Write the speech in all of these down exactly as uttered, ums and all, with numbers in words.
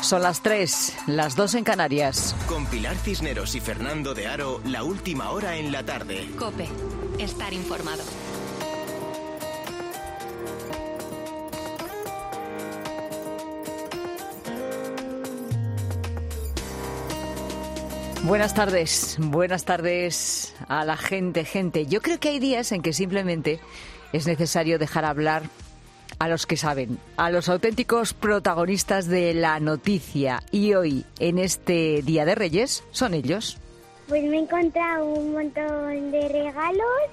Son las tres, las dos en Canarias. Con Pilar Cisneros y Fernando de Aro, la última hora en la tarde. COPE, estar informado. Buenas tardes, buenas tardes a la gente, gente. Yo creo que hay días en que simplemente es necesario dejar hablar a los que saben, a los auténticos protagonistas de la noticia. Y hoy, en este Día de Reyes, son ellos. Pues me he encontrado un montón de regalos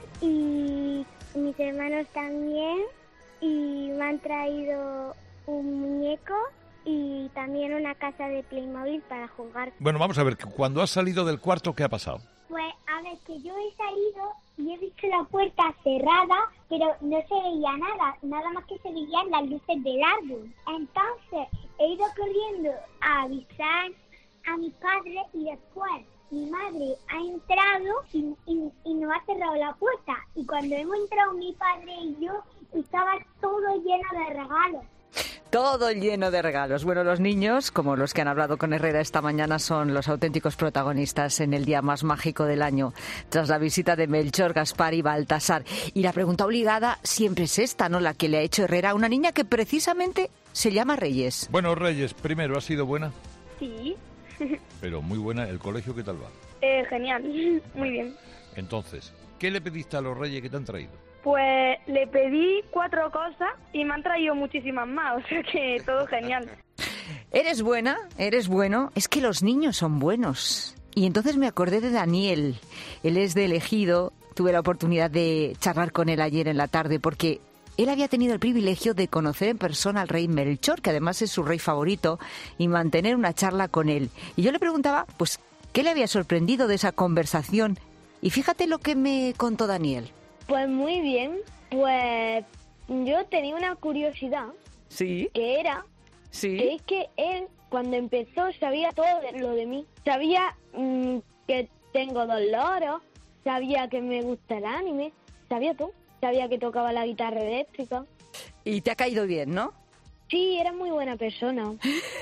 y mis hermanos también. Y me han traído un muñeco y también una casa de Playmobil para jugar. Bueno, vamos a ver, cuando has salido del cuarto, ¿qué ha pasado? Pues, a ver, que yo he salido y he visto la puerta cerrada, pero no se veía nada, nada más que se veían las luces del árbol. Entonces, he ido corriendo a avisar a mi padre y después mi madre ha entrado y, y, y nos ha cerrado la puerta. Y cuando hemos entrado mi padre y yo, estaba todo lleno de regalos. Todo lleno de regalos. Bueno, los niños, como los que han hablado con Herrera esta mañana, son los auténticos protagonistas en el día más mágico del año, tras la visita de Melchor, Gaspar y Baltasar. Y la pregunta obligada siempre es esta, ¿no? La que le ha hecho Herrera a una niña que precisamente se llama Reyes. Bueno, Reyes, primero, ¿ha sido buena? Sí. Pero muy buena. ¿El colegio qué tal va? Eh, genial, muy bien. Entonces, ¿qué le pediste a los Reyes que te han traído? Pues le pedí cuatro cosas y me han traído muchísimas más, o sea que todo genial. Eres buena, eres bueno. Es que los niños son buenos. Y entonces me acordé de Daniel. Él es de Ejido. Tuve la oportunidad de charlar con él ayer en la tarde porque él había tenido el privilegio de conocer en persona al rey Melchor, que además es su rey favorito, y mantener una charla con él. Y yo le preguntaba, pues, ¿qué le había sorprendido de esa conversación? Y fíjate lo que me contó Daniel. Pues muy bien, pues yo tenía una curiosidad. Sí. Que era, sí. que es que él cuando empezó sabía todo de, lo de mí. Sabía mmm, que tengo dos loros, sabía que me gusta el anime, sabía todo. Sabía que tocaba la guitarra eléctrica. Y te ha caído bien, ¿no? Sí, era muy buena persona.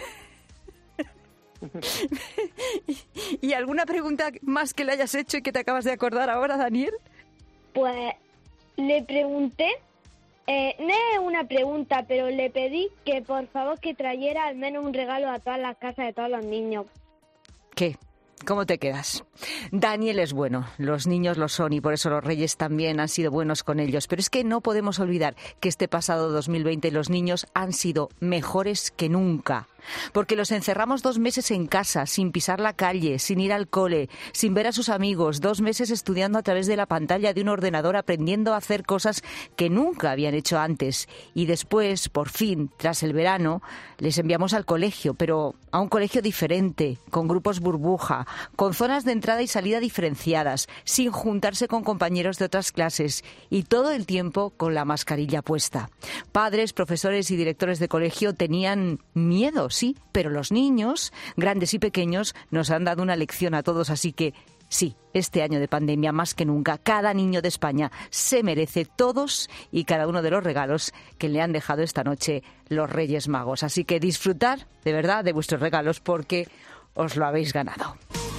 ¿Y alguna pregunta más que le hayas hecho y que te acabas de acordar ahora, Daniel? Pues le pregunté, eh, no es una pregunta, pero le pedí que por favor que trayera al menos un regalo a todas las casas de todos los niños. ¿Qué? ¿Cómo te quedas? Daniel es bueno, los niños lo son y por eso los Reyes también han sido buenos con ellos. Pero es que no podemos olvidar que este pasado dos mil veinte los niños han sido mejores que nunca. Porque los encerramos dos meses en casa, sin pisar la calle, sin ir al cole, sin ver a sus amigos, dos meses estudiando a través de la pantalla de un ordenador, aprendiendo a hacer cosas que nunca habían hecho antes. Y después, por fin, tras el verano, les enviamos al colegio, pero a un colegio diferente, con grupos burbuja, con zonas de entrada y salida diferenciadas, sin juntarse con compañeros de otras clases y todo el tiempo con la mascarilla puesta. Padres, profesores y directores de colegio tenían miedo, sí, pero los niños, grandes y pequeños, nos han dado una lección a todos, así que sí, este año de pandemia, más que nunca, cada niño de España se merece todos y cada uno de los regalos que le han dejado esta noche los Reyes Magos. Así que disfrutad, de verdad, de vuestros regalos porque os lo habéis ganado.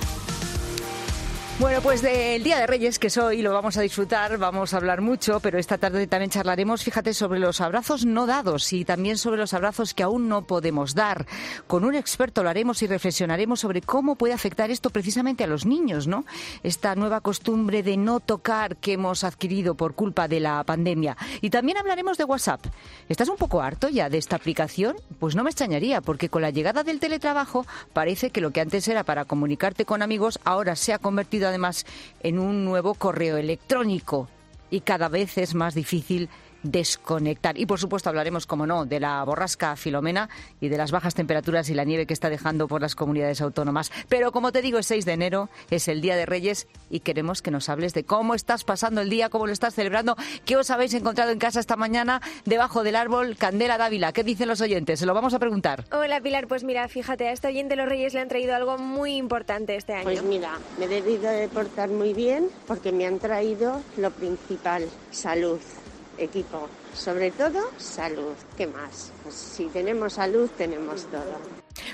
Bueno, pues del Día de Reyes, que es hoy, lo vamos a disfrutar, vamos a hablar mucho, pero esta tarde también charlaremos, fíjate, sobre los abrazos no dados y también sobre los abrazos que aún no podemos dar. Con un experto lo haremos y reflexionaremos sobre cómo puede afectar esto precisamente a los niños, ¿no? Esta nueva costumbre de no tocar que hemos adquirido por culpa de la pandemia. Y también hablaremos de WhatsApp. ¿Estás un poco harto ya de esta aplicación? Pues no me extrañaría, porque con la llegada del teletrabajo parece que lo que antes era para comunicarte con amigos ahora se ha convertido además en un nuevo correo electrónico y cada vez es más difícil desconectar. Y por supuesto hablaremos, como no, de la borrasca Filomena y de las bajas temperaturas y la nieve que está dejando por las comunidades autónomas. Pero como te digo, es seis de enero, es el Día de Reyes y queremos que nos hables de cómo estás pasando el día, cómo lo estás celebrando, qué os habéis encontrado en casa esta mañana debajo del árbol. Candela Dávila, ¿qué dicen los oyentes? Se lo vamos a preguntar. Hola Pilar, pues mira, fíjate, a este oyente los Reyes le han traído algo muy importante este año. Pues mira, me he debido de portar muy bien porque me han traído lo principal, salud. Equipo, sobre todo salud. ¿Qué más? Pues si tenemos salud, tenemos todo.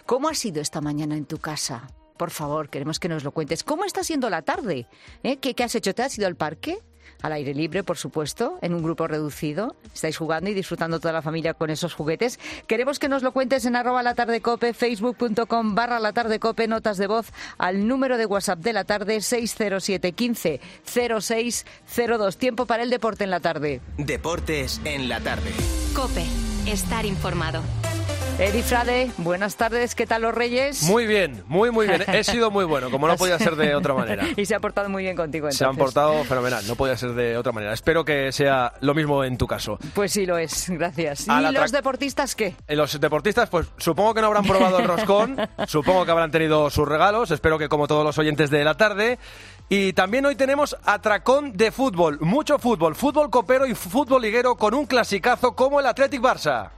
¿Cómo ha sido esta mañana en tu casa? Por favor, queremos que nos lo cuentes. ¿Cómo está siendo la tarde? ¿Eh? ¿Qué, ¿Qué has hecho? ¿Te has ido al parque? Al aire libre, por supuesto, en un grupo reducido. Estáis jugando y disfrutando toda la familia con esos juguetes. Queremos que nos lo cuentes en arroba la tarde cope, facebook.com barra la tarde cope, notas de voz al número de WhatsApp de la tarde seis cero siete uno cinco cero seis cero dos. Tiempo para el deporte en la tarde. Deportes en la tarde. COPE. Estar informado. Eri Frade, buenas tardes, ¿qué tal los Reyes? Muy bien, muy muy bien, he sido muy bueno, como no podía ser de otra manera. Y se ha portado muy bien contigo entonces. Se han portado fenomenal, no podía ser de otra manera. Espero que sea lo mismo en tu caso. Pues sí lo es, gracias. A ¿Y tra- los deportistas qué? Los deportistas, pues supongo que no habrán probado el roscón, supongo que habrán tenido sus regalos, espero que como todos los oyentes de la tarde. Y también hoy tenemos atracón de fútbol, mucho fútbol, fútbol copero y fútbol liguero con un clasicazo como el Athletic Barça.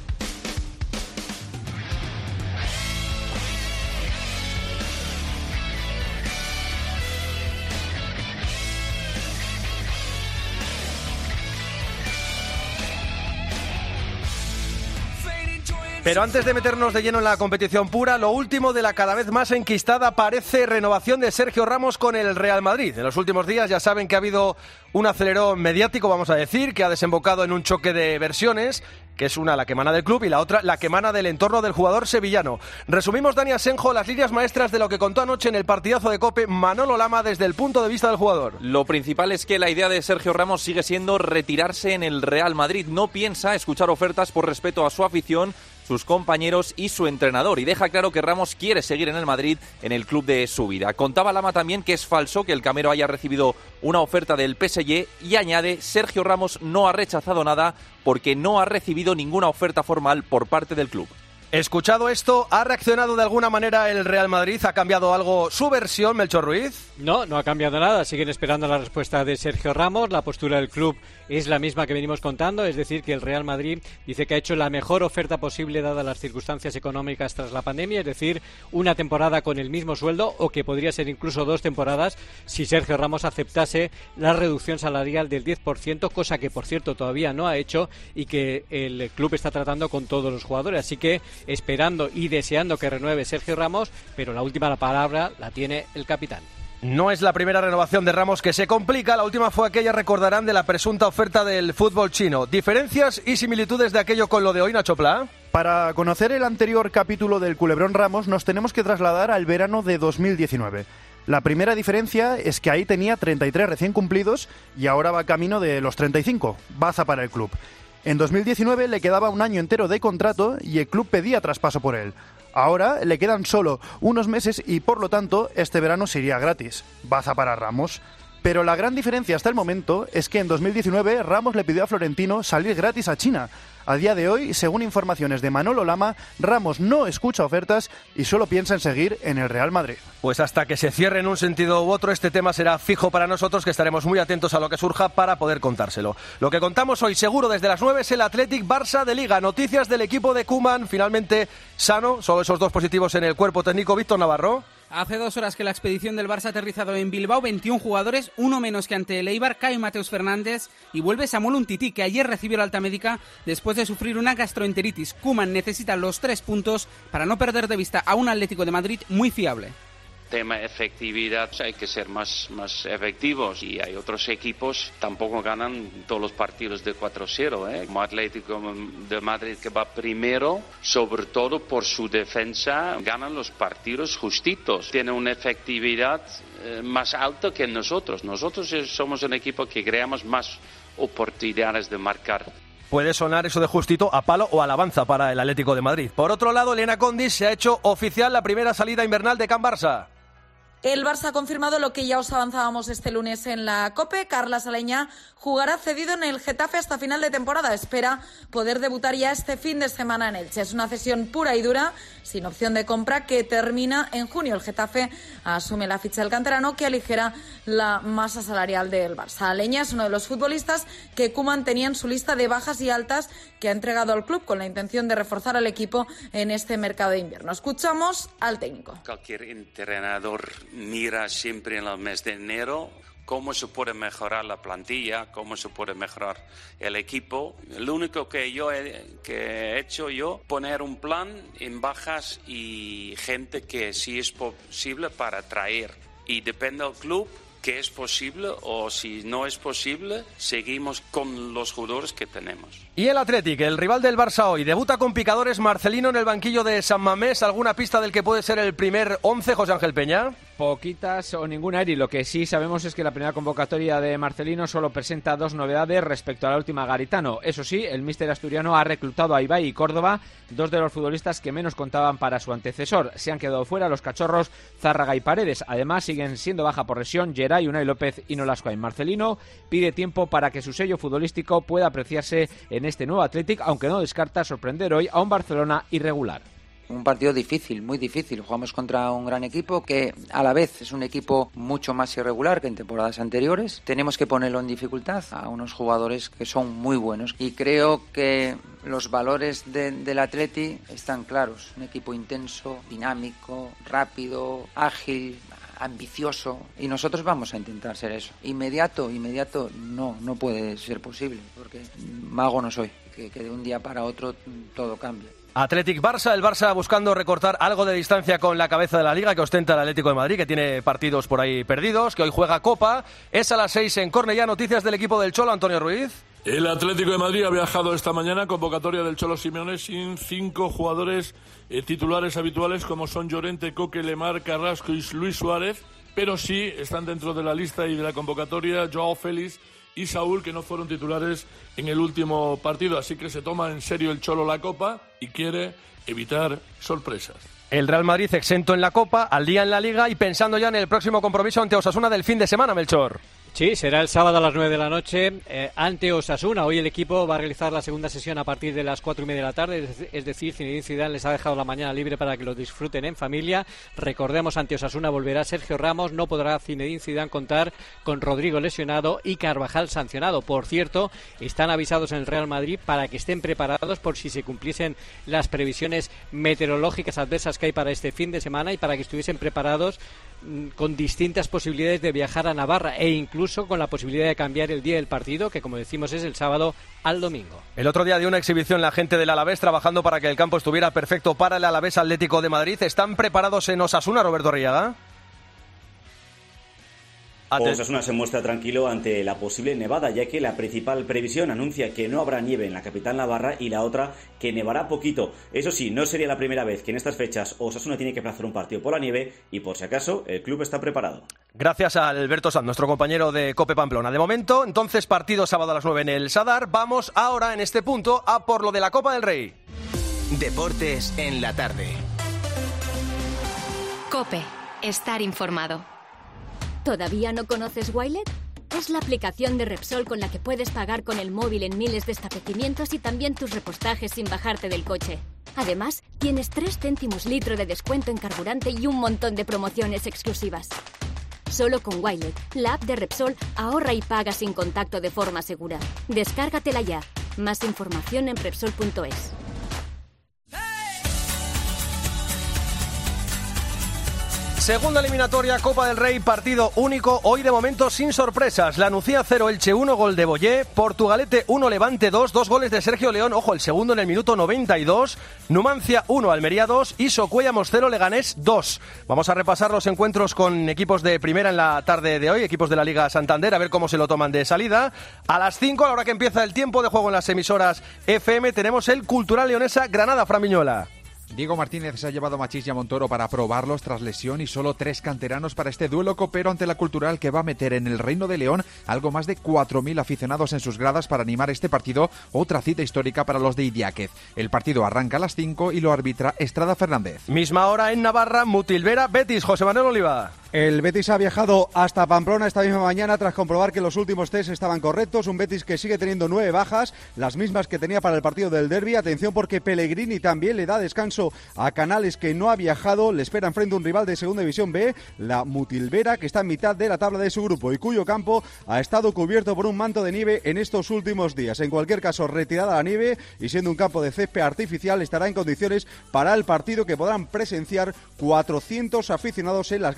Pero antes de meternos de lleno en la competición pura, lo último de la cada vez más enquistada parece renovación de Sergio Ramos con el Real Madrid. En los últimos días ya saben que ha habido un acelerón mediático, vamos a decir, que ha desembocado en un choque de versiones, que es una la que emana del club y la otra la que emana del entorno del jugador sevillano. Resumimos, Dani Asenjo, las líneas maestras de lo que contó anoche en el partidazo de COPE Manolo Lama desde el punto de vista del jugador. Lo principal es que la idea de Sergio Ramos sigue siendo retirarse en el Real Madrid. No piensa escuchar ofertas por respeto a su afición, sus compañeros y su entrenador, y deja claro que Ramos quiere seguir en el Madrid, en el club de su vida. Contaba Lama también que es falso que el camero haya recibido una oferta del P S G y añade: Sergio Ramos no ha rechazado nada porque no ha recibido ninguna oferta formal por parte del club. Escuchado esto, ¿ha reaccionado de alguna manera el Real Madrid? ¿Ha cambiado algo su versión, Melchor Ruiz? No, no ha cambiado nada. Siguen esperando la respuesta de Sergio Ramos. La postura del club es la misma que venimos contando, es decir, que el Real Madrid dice que ha hecho la mejor oferta posible dadas las circunstancias económicas tras la pandemia, es decir, una temporada con el mismo sueldo o que podría ser incluso dos temporadas si Sergio Ramos aceptase la reducción salarial del diez por ciento, cosa que, por cierto, todavía no ha hecho y que el club está tratando con todos los jugadores. Así que esperando y deseando que renueve Sergio Ramos, pero la última palabra la tiene el capitán. No es la primera renovación de Ramos que se complica. La última fue aquella, recordarán, de la presunta oferta del fútbol chino. ¿Diferencias y similitudes de aquello con lo de hoy, Nacho Pla? Para conocer el anterior capítulo del Culebrón Ramos nos tenemos que trasladar al verano de dos mil diecinueve. La primera diferencia es que ahí tenía treinta y tres recién cumplidos y ahora va camino de los treinta y cinco. Baza para el club. En dos mil diecinueve le quedaba un año entero de contrato y el club pedía traspaso por él. Ahora le quedan solo unos meses y, por lo tanto, este verano se iría gratis. Baza para Ramos. Pero la gran diferencia hasta el momento es que en dos mil diecinueve Ramos le pidió a Florentino salir gratis a China. A día de hoy, según informaciones de Manolo Lama, Ramos no escucha ofertas y solo piensa en seguir en el Real Madrid. Pues hasta que se cierre en un sentido u otro, este tema será fijo para nosotros, que estaremos muy atentos a lo que surja para poder contárselo. Lo que contamos hoy seguro desde las nueve es el Athletic Barça de Liga. Noticias del equipo de Koeman, finalmente sano, solo esos dos positivos en el cuerpo técnico. Víctor Navarro. Hace dos horas que la expedición del Barça ha aterrizado en Bilbao, veintiún jugadores, uno menos que ante el Eibar, cae Mateus Fernández y vuelve Samuel Umtiti, que ayer recibió la alta médica después de sufrir una gastroenteritis. Koeman necesita los tres puntos para no perder de vista a un Atlético de Madrid muy fiable. Tema efectividad, hay que ser más, más efectivos y hay otros equipos tampoco ganan todos los partidos de cuatro cero, ¿eh? Como Atlético de Madrid, que va primero, sobre todo por su defensa, ganan los partidos justitos, tiene una efectividad eh, más alta que nosotros. Nosotros somos un equipo que creamos más oportunidades de marcar. Puede sonar eso de justito a palo o alabanza para el Atlético de Madrid. Por otro lado, Elena Condis, se ha hecho oficial la primera salida invernal de Can Barça. El Barça ha confirmado lo que ya os avanzábamos este lunes en la COPE. Carlas Aleñá jugará cedido en el Getafe hasta final de temporada. Espera poder debutar ya este fin de semana en Elche. Es una cesión pura y dura, sin opción de compra, que termina en junio. El Getafe asume la ficha del canterano, que aligera la masa salarial del Barça. Aleñá es uno de los futbolistas que Koeman tenía en su lista de bajas y altas, que ha entregado al club con la intención de reforzar al equipo en este mercado de invierno. Escuchamos al técnico. Cualquier entrenador mira siempre en el mes de enero cómo se puede mejorar la plantilla, cómo se puede mejorar el equipo. Lo único que yo he, que he hecho yo, poner un plan en bajas y gente que sí es posible para traer. Y depende del club que es posible, o si no es posible, seguimos con los jugadores que tenemos. Y el Athletic, el rival del Barça hoy, debuta con picadores. Marcelino en el banquillo de San Mamés. ¿Alguna pista del que puede ser el primer once, José Ángel Peña? Poquitas o ninguna, Eri. Lo que sí sabemos es que la primera convocatoria de Marcelino solo presenta dos novedades respecto a la última Garitano. Eso sí, el míster asturiano ha reclutado a Ibai y Córdoba, dos de los futbolistas que menos contaban para su antecesor. Se han quedado fuera los cachorros Zárraga y Paredes. Además, siguen siendo baja por lesión Geray, Unai López y Nolasco. Marcelino pide tiempo para que su sello futbolístico pueda apreciarse en este nuevo Athletic, aunque no descarta sorprender hoy a un Barcelona irregular. Un partido difícil, muy difícil. Jugamos contra un gran equipo que a la vez es un equipo mucho más irregular que en temporadas anteriores. Tenemos que ponerlo en dificultad a unos jugadores que son muy buenos. Y creo que los valores de, del Atleti están claros. Un equipo intenso, dinámico, rápido, ágil, ambicioso. Y nosotros vamos a intentar ser eso. Inmediato, inmediato, no, no puede ser posible. Porque mago no soy. Que, que de un día para otro todo cambia. Athletic Barça, el Barça buscando recortar algo de distancia con la cabeza de la Liga que ostenta el Atlético de Madrid, que tiene partidos por ahí perdidos, que hoy juega Copa. Es a las seis en Cornellá. Noticias del equipo del Cholo, Antonio Ruiz. El Atlético de Madrid ha viajado esta mañana, convocatoria del Cholo Simeone, sin cinco jugadores eh, titulares habituales como son Llorente, Coque, Lemar, Carrasco y Luis Suárez, pero sí están dentro de la lista y de la convocatoria Joao Félix y Saúl, que no fueron titulares en el último partido, así que se toma en serio el Cholo la Copa y quiere evitar sorpresas. El Real Madrid exento en la Copa, al día en la Liga y pensando ya en el próximo compromiso ante Osasuna del fin de semana, Melchor. Sí, será el sábado a las nueve de la noche eh, ante Osasuna. Hoy el equipo va a realizar la segunda sesión a partir de las cuatro y media de la tarde, es decir, Zinedine Zidane les ha dejado la mañana libre para que lo disfruten en familia. Recordemos, ante Osasuna volverá Sergio Ramos, no podrá Zinedine Zidane contar con Rodrigo lesionado y Carvajal sancionado. Por cierto, están avisados en el Real Madrid para que estén preparados por si se cumpliesen las previsiones meteorológicas adversas que hay para este fin de semana y para que estuviesen preparados mmm, con distintas posibilidades de viajar a Navarra e incluso Incluso con la posibilidad de cambiar el día del partido, que como decimos es el sábado al domingo. El otro día de una exhibición la gente del Alavés trabajando para que el campo estuviera perfecto para el Alavés Atlético de Madrid. ¿Están preparados en Osasuna, Roberto Arriaga? Osasuna se muestra tranquilo ante la posible nevada, ya que la principal previsión anuncia que no habrá nieve en la capital navarra y la otra que nevará poquito. Eso sí, no sería la primera vez que en estas fechas Osasuna tiene que plazar un partido por la nieve y por si acaso el club está preparado. Gracias a Alberto Sanz, nuestro compañero de COPE Pamplona. De momento, entonces, partido sábado a las nueve en el Sadar. Vamos ahora en este punto a por lo de la Copa del Rey. Deportes en la tarde. COPE. Estar informado. ¿Todavía no conoces Wilet? Es la aplicación de Repsol con la que puedes pagar con el móvil en miles de establecimientos y también tus repostajes sin bajarte del coche. Además, tienes tres céntimos litro de descuento en carburante y un montón de promociones exclusivas. Solo con Wilet, la app de Repsol, ahorra y paga sin contacto de forma segura. Descárgatela ya. Más información en Repsol punto es. Segunda eliminatoria, Copa del Rey, partido único, hoy de momento sin sorpresas. La Nucía cero, Elche uno, gol de Boyé, Portugalete uno, Levante dos, dos goles de Sergio León, ojo, el segundo en el minuto noventa y dos, Numancia uno, Almería dos y Socuellamos cero, Leganés dos. Vamos a repasar los encuentros con equipos de primera en la tarde de hoy, equipos de la Liga Santander, a ver cómo se lo toman de salida. A las cinco, a la hora que empieza el tiempo de juego en las emisoras F M, tenemos el Cultural Leonesa Granada, Fran Miñola. Diego Martínez se ha llevado a Machís y a Montoro para probarlos tras lesión y solo tres canteranos para este duelo copero ante la Cultural, que va a meter en el Reino de León algo más de cuatro mil aficionados en sus gradas para animar este partido, otra cita histórica para los de Idiáquez. El partido arranca a las cinco y lo arbitra Estrada Fernández. Misma hora en Navarra, Mutilvera, Betis, José Manuel Oliva. El Betis ha viajado hasta Pamplona esta misma mañana tras comprobar que los últimos test estaban correctos. Un Betis que sigue teniendo nueve bajas, las mismas que tenía para el partido del derbi. Atención porque Pellegrini también le da descanso a Canales, que no ha viajado. Le espera enfrente un rival de Segunda División B, la Mutilvera, que está en mitad de la tabla de su grupo y cuyo campo ha estado cubierto por un manto de nieve en estos últimos días. En cualquier caso, retirada la nieve y siendo un campo de césped artificial, estará en condiciones para el partido que podrán presenciar cuatrocientos aficionados en las gradas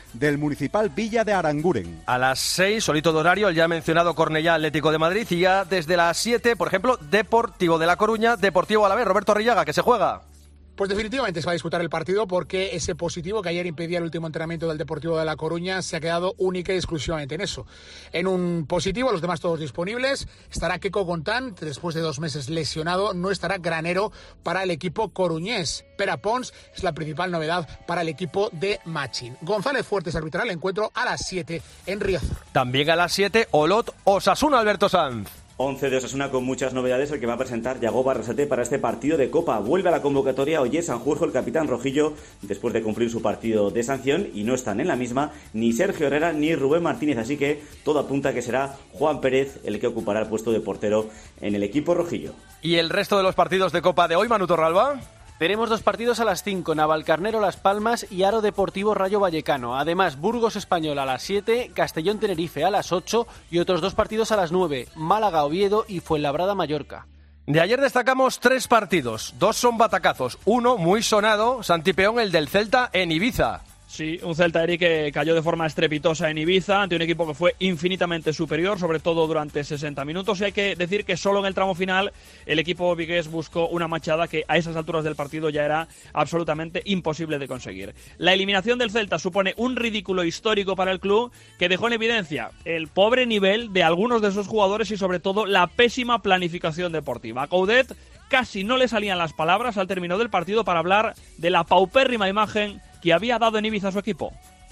del Municipal Villa de Aranguren. A las seis, solito de horario, el ya mencionado Cornellá Atlético de Madrid, y ya desde las siete, por ejemplo, Deportivo de La Coruña, Deportivo Alavés. Roberto Arrillaga, que se juega. Pues definitivamente se va a disputar el partido porque ese positivo que ayer impedía el último entrenamiento del Deportivo de La Coruña se ha quedado única y exclusivamente en eso. En un positivo, los demás todos disponibles, estará Keko Gontán, después de dos meses lesionado, no estará Granero para el equipo coruñés. Pera Pons es la principal novedad para el equipo de Machín. González Fuertes arbitrará el encuentro a las siete en Riazor. También a las siete, Olot Osasuna, Alberto Sanz. once de Osasuna con muchas novedades, el que va a presentar Yago Barrasate para este partido de Copa. Vuelve a la convocatoria Oyer Sanjurjo, el capitán rojillo, después de cumplir su partido de sanción, y no están en la misma ni Sergio Herrera ni Rubén Martínez, así que todo apunta a que será Juan Pérez el que ocupará el puesto de portero en el equipo rojillo. ¿Y el resto de los partidos de Copa de hoy, Manu Torralba? Tenemos dos partidos a las cinco, Navalcarnero Las Palmas y Aro Deportivo Rayo Vallecano. Además, Burgos Español a las siete, Castellón Tenerife a las ocho y otros dos partidos a las nueve, Málaga Oviedo y Fuenlabrada Mallorca. De ayer destacamos tres partidos, dos son batacazos, uno muy sonado, Santi Peón, el del Celta en Ibiza. Sí, un Celta, Eric, que cayó de forma estrepitosa en Ibiza ante un equipo que fue infinitamente superior, sobre todo durante sesenta minutos, y hay que decir que solo en el tramo final el equipo vigués buscó una machada que a esas alturas del partido ya era absolutamente imposible de conseguir. La eliminación del Celta supone un ridículo histórico para el club que dejó en evidencia el pobre nivel de algunos de sus jugadores y sobre todo la pésima planificación deportiva. A Coudet casi no le salían las palabras al término del partido para hablar de la paupérrima imagen que había dado en Ibiza a su equipo.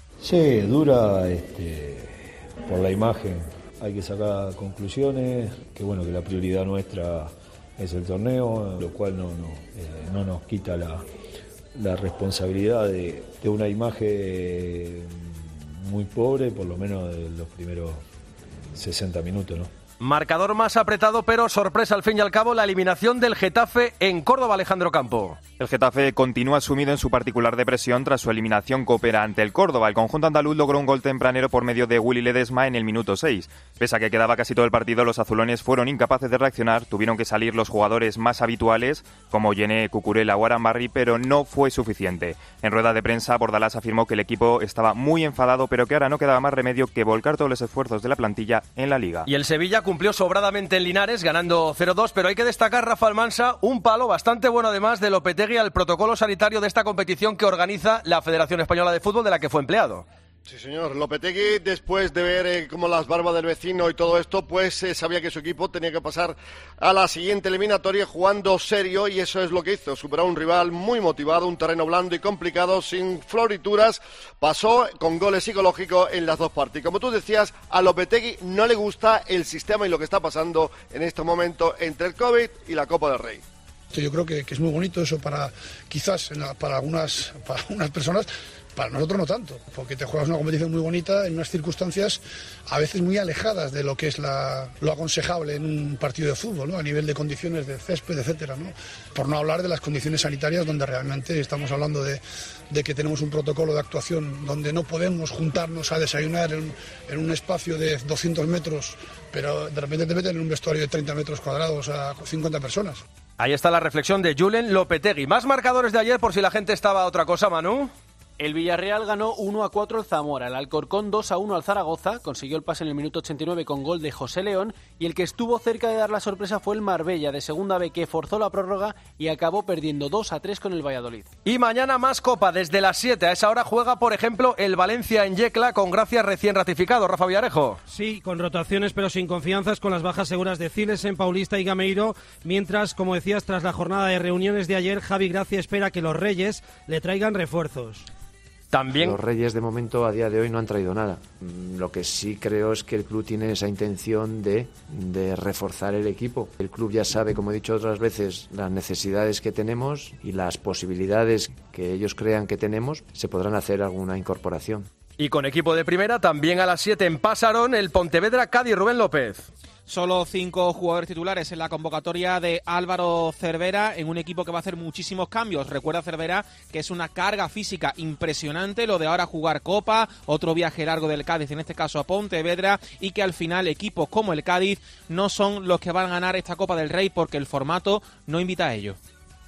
Sí, dura este, por la imagen. Hay que sacar conclusiones, que bueno, que la prioridad nuestra es el torneo, lo cual no, no, eh, no nos quita la, la responsabilidad de, de una imagen muy pobre, por lo menos de los primeros sesenta minutos, ¿no? Marcador más apretado, pero sorpresa al fin y al cabo, la eliminación del Getafe en Córdoba, Alejandro Campo. El Getafe continúa sumido en su particular depresión tras su eliminación copera ante el Córdoba. El conjunto andaluz logró un gol tempranero por medio de Willy Ledesma en el minuto seis. Pese a que quedaba casi todo el partido, los azulones fueron incapaces de reaccionar. Tuvieron que salir los jugadores más habituales, como Yené, Cucurella o Arambarri, pero no fue suficiente. En rueda de prensa, Bordalás afirmó que el equipo estaba muy enfadado, pero que ahora no quedaba más remedio que volcar todos los esfuerzos de la plantilla en la Liga. Y el Sevilla cumplió sobradamente en Linares, ganando cero dos, pero hay que destacar, Rafa Almansa, un palo bastante bueno además de Lopetegui al protocolo sanitario de esta competición que organiza la Federación Española de Fútbol, de la que fue empleado. Sí, señor. Lopetegui, después de ver eh, cómo las barbas del vecino y todo esto, pues eh, sabía que su equipo tenía que pasar a la siguiente eliminatoria jugando serio, y eso es lo que hizo. Superó a un rival muy motivado, un terreno blando y complicado, sin florituras. Pasó con goles psicológicos en las dos partes. Y como tú decías, a Lopetegui no le gusta el sistema y lo que está pasando en este momento entre el COVID y la Copa del Rey. Yo creo que, que es muy bonito eso para, quizás, para algunas, para algunas personas. Para nosotros no tanto, porque te juegas una competición muy bonita en unas circunstancias a veces muy alejadas de lo que es la, lo aconsejable en un partido de fútbol, ¿no? A nivel de condiciones de césped, etcétera, ¿no? Por no hablar de las condiciones sanitarias, donde realmente estamos hablando de, de que tenemos un protocolo de actuación donde no podemos juntarnos a desayunar en, en un espacio de doscientos metros, pero de repente te meten en un vestuario de treinta metros cuadrados a cincuenta personas. Ahí está la reflexión de Julen Lopetegui. Más marcadores de ayer por si la gente estaba a otra cosa, Manu. El Villarreal ganó uno a cuatro al Zamora, el Alcorcón dos a uno al Zaragoza, consiguió el pase en el minuto ochenta y nueve con gol de José León, y el que estuvo cerca de dar la sorpresa fue el Marbella, de segunda B, que forzó la prórroga y acabó perdiendo dos a tres con el Valladolid. Y mañana más Copa, desde las siete. A esa hora juega, por ejemplo, el Valencia en Yecla, con Gracia recién ratificado. Rafa Villarejo. Sí, con rotaciones pero sin confianzas, con las bajas seguras de Cilesen, Paulista y Gameiro, mientras, como decías, tras la jornada de reuniones de ayer, Javi Gracia espera que los Reyes le traigan refuerzos. También los Reyes de momento a día de hoy no han traído nada. Lo que sí creo es que el club tiene esa intención de, de reforzar el equipo. El club ya sabe, como he dicho otras veces, las necesidades que tenemos y las posibilidades que ellos crean que tenemos. Se podrán hacer alguna incorporación. Y con equipo de primera, también a las siete en Pasarón, el Pontevedra Cádiz. Rubén López. Solo cinco jugadores titulares en la convocatoria de Álvaro Cervera, en un equipo que va a hacer muchísimos cambios. Recuerda, Cervera, que es una carga física impresionante lo de ahora jugar Copa, otro viaje largo del Cádiz, en este caso a Pontevedra, y que al final equipos como el Cádiz no son los que van a ganar esta Copa del Rey porque el formato no invita a ello.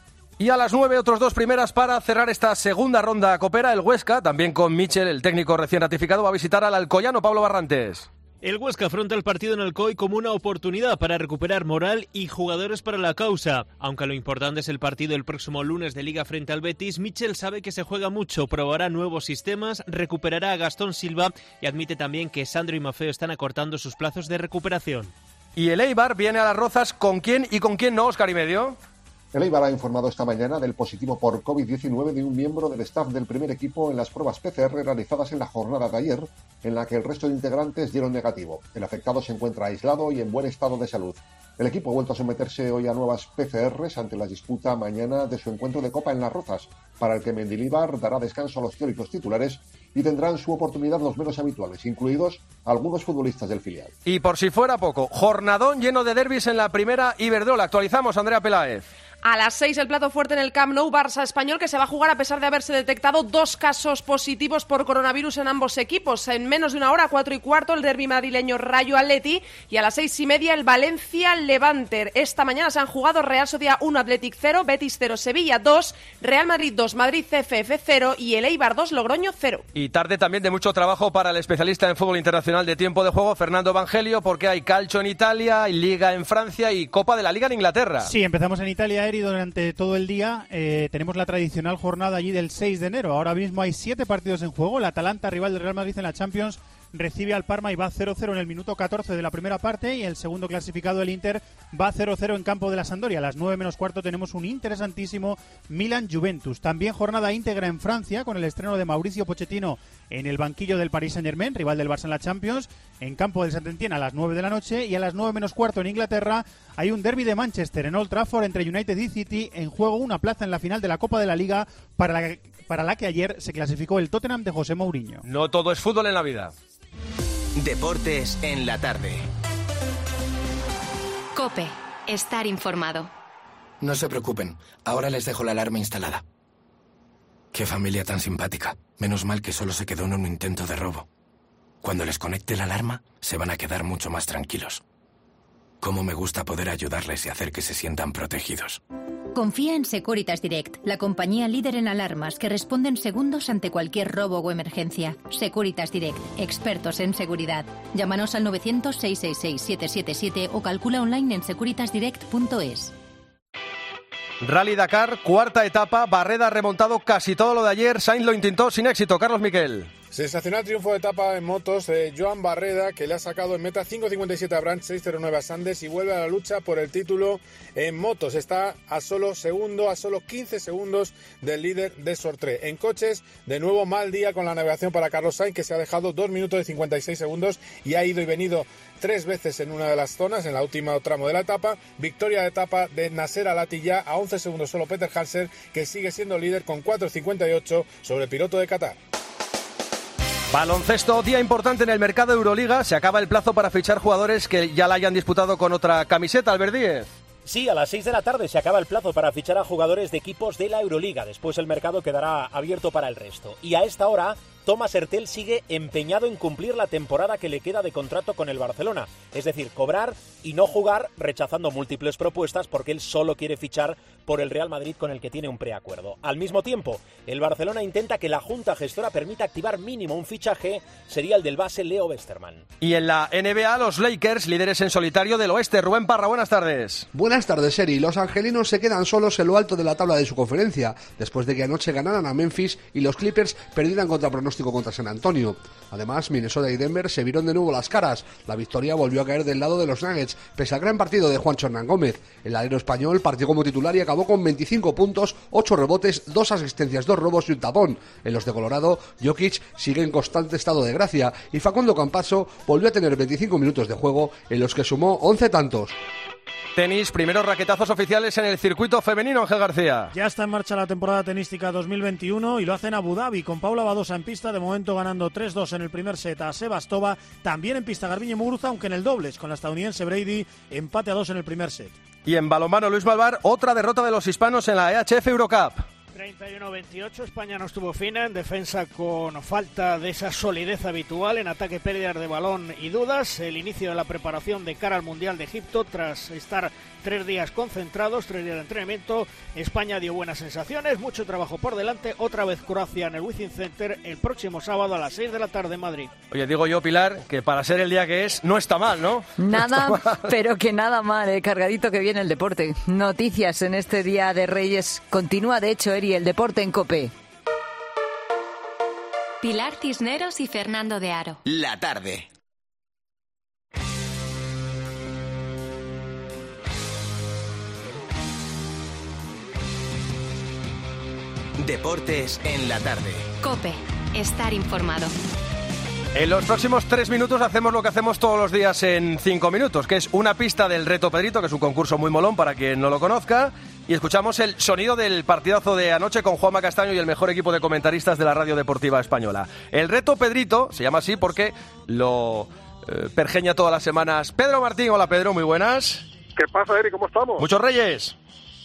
Y a las nueve, otros dos primeras para cerrar esta segunda ronda copera. El Huesca, también con Michel, el técnico recién ratificado, va a visitar al Alcoyano. Pablo Barrantes. El Huesca afronta el partido en Alcoy como una oportunidad para recuperar moral y jugadores para la causa. Aunque lo importante es el partido el próximo lunes de Liga frente al Betis, Michel sabe que se juega mucho, probará nuevos sistemas, recuperará a Gastón Silva y admite también que Sandro y Mafeo están acortando sus plazos de recuperación. Y el Eibar viene a Las Rozas, ¿con quién y con quién no, Óscar y medio? El Eibar ha informado esta mañana del positivo por COVID diecinueve de un miembro del staff del primer equipo en las pruebas P C R realizadas en la jornada de ayer, en la que el resto de integrantes dieron negativo. El afectado se encuentra aislado y en buen estado de salud. El equipo ha vuelto a someterse hoy a nuevas P C Rs ante la disputa mañana de su encuentro de Copa en Las Rozas, para el que Mendilibar dará descanso a los teóricos titulares y tendrán su oportunidad los menos habituales, incluidos algunos futbolistas del filial. Y por si fuera poco, jornadón lleno de derbis en la primera Iberdrola. Actualizamos, Andrea Peláez. A las seis el plato fuerte en el Camp Nou, Barça Español, que se va a jugar a pesar de haberse detectado dos casos positivos por coronavirus en ambos equipos. En menos de una hora, cuatro y cuarto, el derbi madrileño Rayo Atleti, y a las seis y media el Valencia Levante. Esta mañana se han jugado Real Sociedad uno, Athletic cero, Betis cero, Sevilla dos, Real Madrid dos, Madrid C F F cero y el Eibar dos, Logroño cero. Y tarde también de mucho trabajo para el especialista en fútbol internacional de tiempo de juego, Fernando Evangelio, porque hay calcio en Italia, hay Liga en Francia y Copa de la Liga en Inglaterra. Sí, empezamos en Italia, Eri, durante todo el día eh, tenemos la tradicional jornada allí del seis de enero. Ahora mismo hay siete partidos en juego. El Atalanta, rival del Real Madrid en la Champions, recibe al Parma y va cero cero en el minuto catorce de la primera parte, y el segundo clasificado, el Inter, va cero cero en campo de la Sampdoria. A las nueve menos cuarto tenemos un interesantísimo Milan-Juventus. También jornada íntegra en Francia, con el estreno de Mauricio Pochettino en el banquillo del Paris Saint-Germain, rival del Barça en la Champions, en campo del Saint-Étienne a las nueve de la noche. Y a las nueve menos cuarto en Inglaterra hay un derbi de Manchester en Old Trafford entre United y City, en juego una plaza en la final de la Copa de la Liga para la, para la que ayer se clasificó el Tottenham de José Mourinho. No todo es fútbol en la vida. Deportes en la tarde. COPE. Estar informado. No se preocupen, ahora les dejo la alarma instalada. Qué familia tan simpática. Menos mal que solo se quedó en un intento de robo. Cuando les conecte la alarma, se van a quedar mucho más tranquilos. Cómo me gusta poder ayudarles y hacer que se sientan protegidos. Confía en Securitas Direct, la compañía líder en alarmas que responde en segundos ante cualquier robo o emergencia. Securitas Direct, expertos en seguridad. Llámanos al novecientos, seiscientos sesenta y seis, setecientos setenta y siete o calcula online en securitas direct punto es. Rally Dakar, cuarta etapa. Barreda ha remontado casi todo lo de ayer. Sainz lo intentó sin éxito. Carlos Miquel. Sensacional triunfo de etapa en motos de Joan Barreda, que le ha sacado en meta cinco cincuenta y siete a Brandt, seis cero nueve a Sandes y vuelve a la lucha por el título en motos. Está a solo segundo, a solo quince segundos del líder de Sortré. En coches, de nuevo mal día con la navegación para Carlos Sainz, que se ha dejado dos minutos y cincuenta y seis segundos y ha ido y venido tres veces en una de las zonas, en la última tramo de la etapa. Victoria de etapa de Nasser Al-Attiyah, a once segundos solo Peter Hanser, que sigue siendo líder con cuatro cincuenta y ocho sobre el piloto de Qatar. Baloncesto, día importante en el mercado de Euroliga. Se acaba el plazo para fichar jugadores que ya la hayan disputado con otra camiseta. Albert Díez. Sí, a las seis de la tarde se acaba el plazo para fichar a jugadores de equipos de la Euroliga. Después el mercado quedará abierto para el resto. Y a esta hora, Thomas Hertel sigue empeñado en cumplir la temporada que le queda de contrato con el Barcelona. Es decir, cobrar y no jugar, rechazando múltiples propuestas porque él solo quiere fichar por el Real Madrid, con el que tiene un preacuerdo. Al mismo tiempo, el Barcelona intenta que la Junta Gestora permita activar mínimo un fichaje, sería el del base Leo Westermann. Y en la N B A, los Lakers, líderes en solitario del oeste. Rubén Parra, buenas tardes. Buenas tardes, Eri. Los angelinos se quedan solos en lo alto de la tabla de su conferencia, después de que anoche ganaran a Memphis y los Clippers perdieran contra pronóstico contra San Antonio. Además, Minnesota y Denver se vieron de nuevo las caras. La victoria volvió a caer del lado de los Nuggets, pese al gran partido de Juancho Hernán Gómez. El alero español partió como titular y acabó con veinticinco puntos, ocho rebotes, dos asistencias, dos robos y un tapón. En los de Colorado, Jokic sigue en constante estado de gracia y Facundo Campazzo volvió a tener veinticinco minutos de juego, en los que sumó once tantos. Tenis, primeros raquetazos oficiales en el circuito femenino, Ángel García. Ya está en marcha la temporada tenística dos mil veintiuno y lo hace en Abu Dhabi, con Paula Badosa en pista, de momento ganando tres dos en el primer set a Sebastova. También en pista Garbiñe Muguruza, aunque en el dobles, con la estadounidense Brady, empate a dos en el primer set. Y en balonmano, Luis Malvar, otra derrota de los hispanos en la E H F Eurocup. treinta y uno veintiocho, España no estuvo fina en defensa con falta de esa solidez habitual, en ataque pérdidas de balón y dudas. El inicio de la preparación de cara al Mundial de Egipto, tras estar tres días concentrados, tres días de entrenamiento, España dio buenas sensaciones, mucho trabajo por delante. Otra vez Croacia en el Wizzing Center el próximo sábado a las seis de la tarde en Madrid. Oye, digo yo, Pilar, que para ser el día que es, no está mal, ¿no? Nada, no mal. Pero que nada mal, eh, cargadito que viene el deporte. Noticias en este Día de Reyes. Continúa, de hecho, Eri, el deporte en COPE. Pilar Cisneros y Fernando de Aro. La tarde. Deportes en la tarde. COPE. Estar informado. En los próximos tres minutos hacemos lo que hacemos todos los días en cinco minutos, que es una pista del Reto Pedrito, que es un concurso muy molón para quien no lo conozca, y escuchamos el sonido del partidazo de anoche con Juanma Castaño y el mejor equipo de comentaristas de la Radio Deportiva Española. El Reto Pedrito se llama así porque lo eh, pergeña todas las semanas Pedro Martín. Hola Pedro, muy buenas. ¿Qué pasa, Eri? ¿Cómo estamos? ¿Muchos reyes?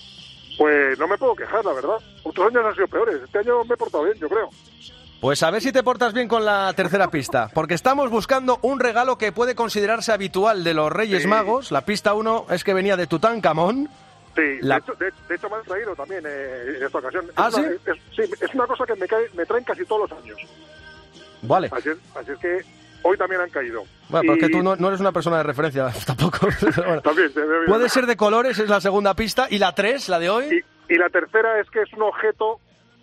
Pues no me puedo quejar, la verdad. Otros años han sido peores. Este año me he portado bien, yo creo. Pues a ver si te portas bien con la tercera pista, porque estamos buscando un regalo que puede considerarse habitual de los Reyes sí. Magos. La pista uno es que venía de Tutankamón. Sí, la... de, hecho, de, de hecho me han traído también eh, en esta ocasión. ¿Ah, es sí? Una, es, sí, es una cosa que me, cae, me traen casi todos los años. Vale. Así es, así es que hoy también han caído. Bueno, y... pero es que tú no, no eres una persona de referencia tampoco. Bueno. También, se ve bien. Puede ser de colores, es la segunda pista. ¿Y la tres, la de hoy? Y, y la tercera es que es un objeto...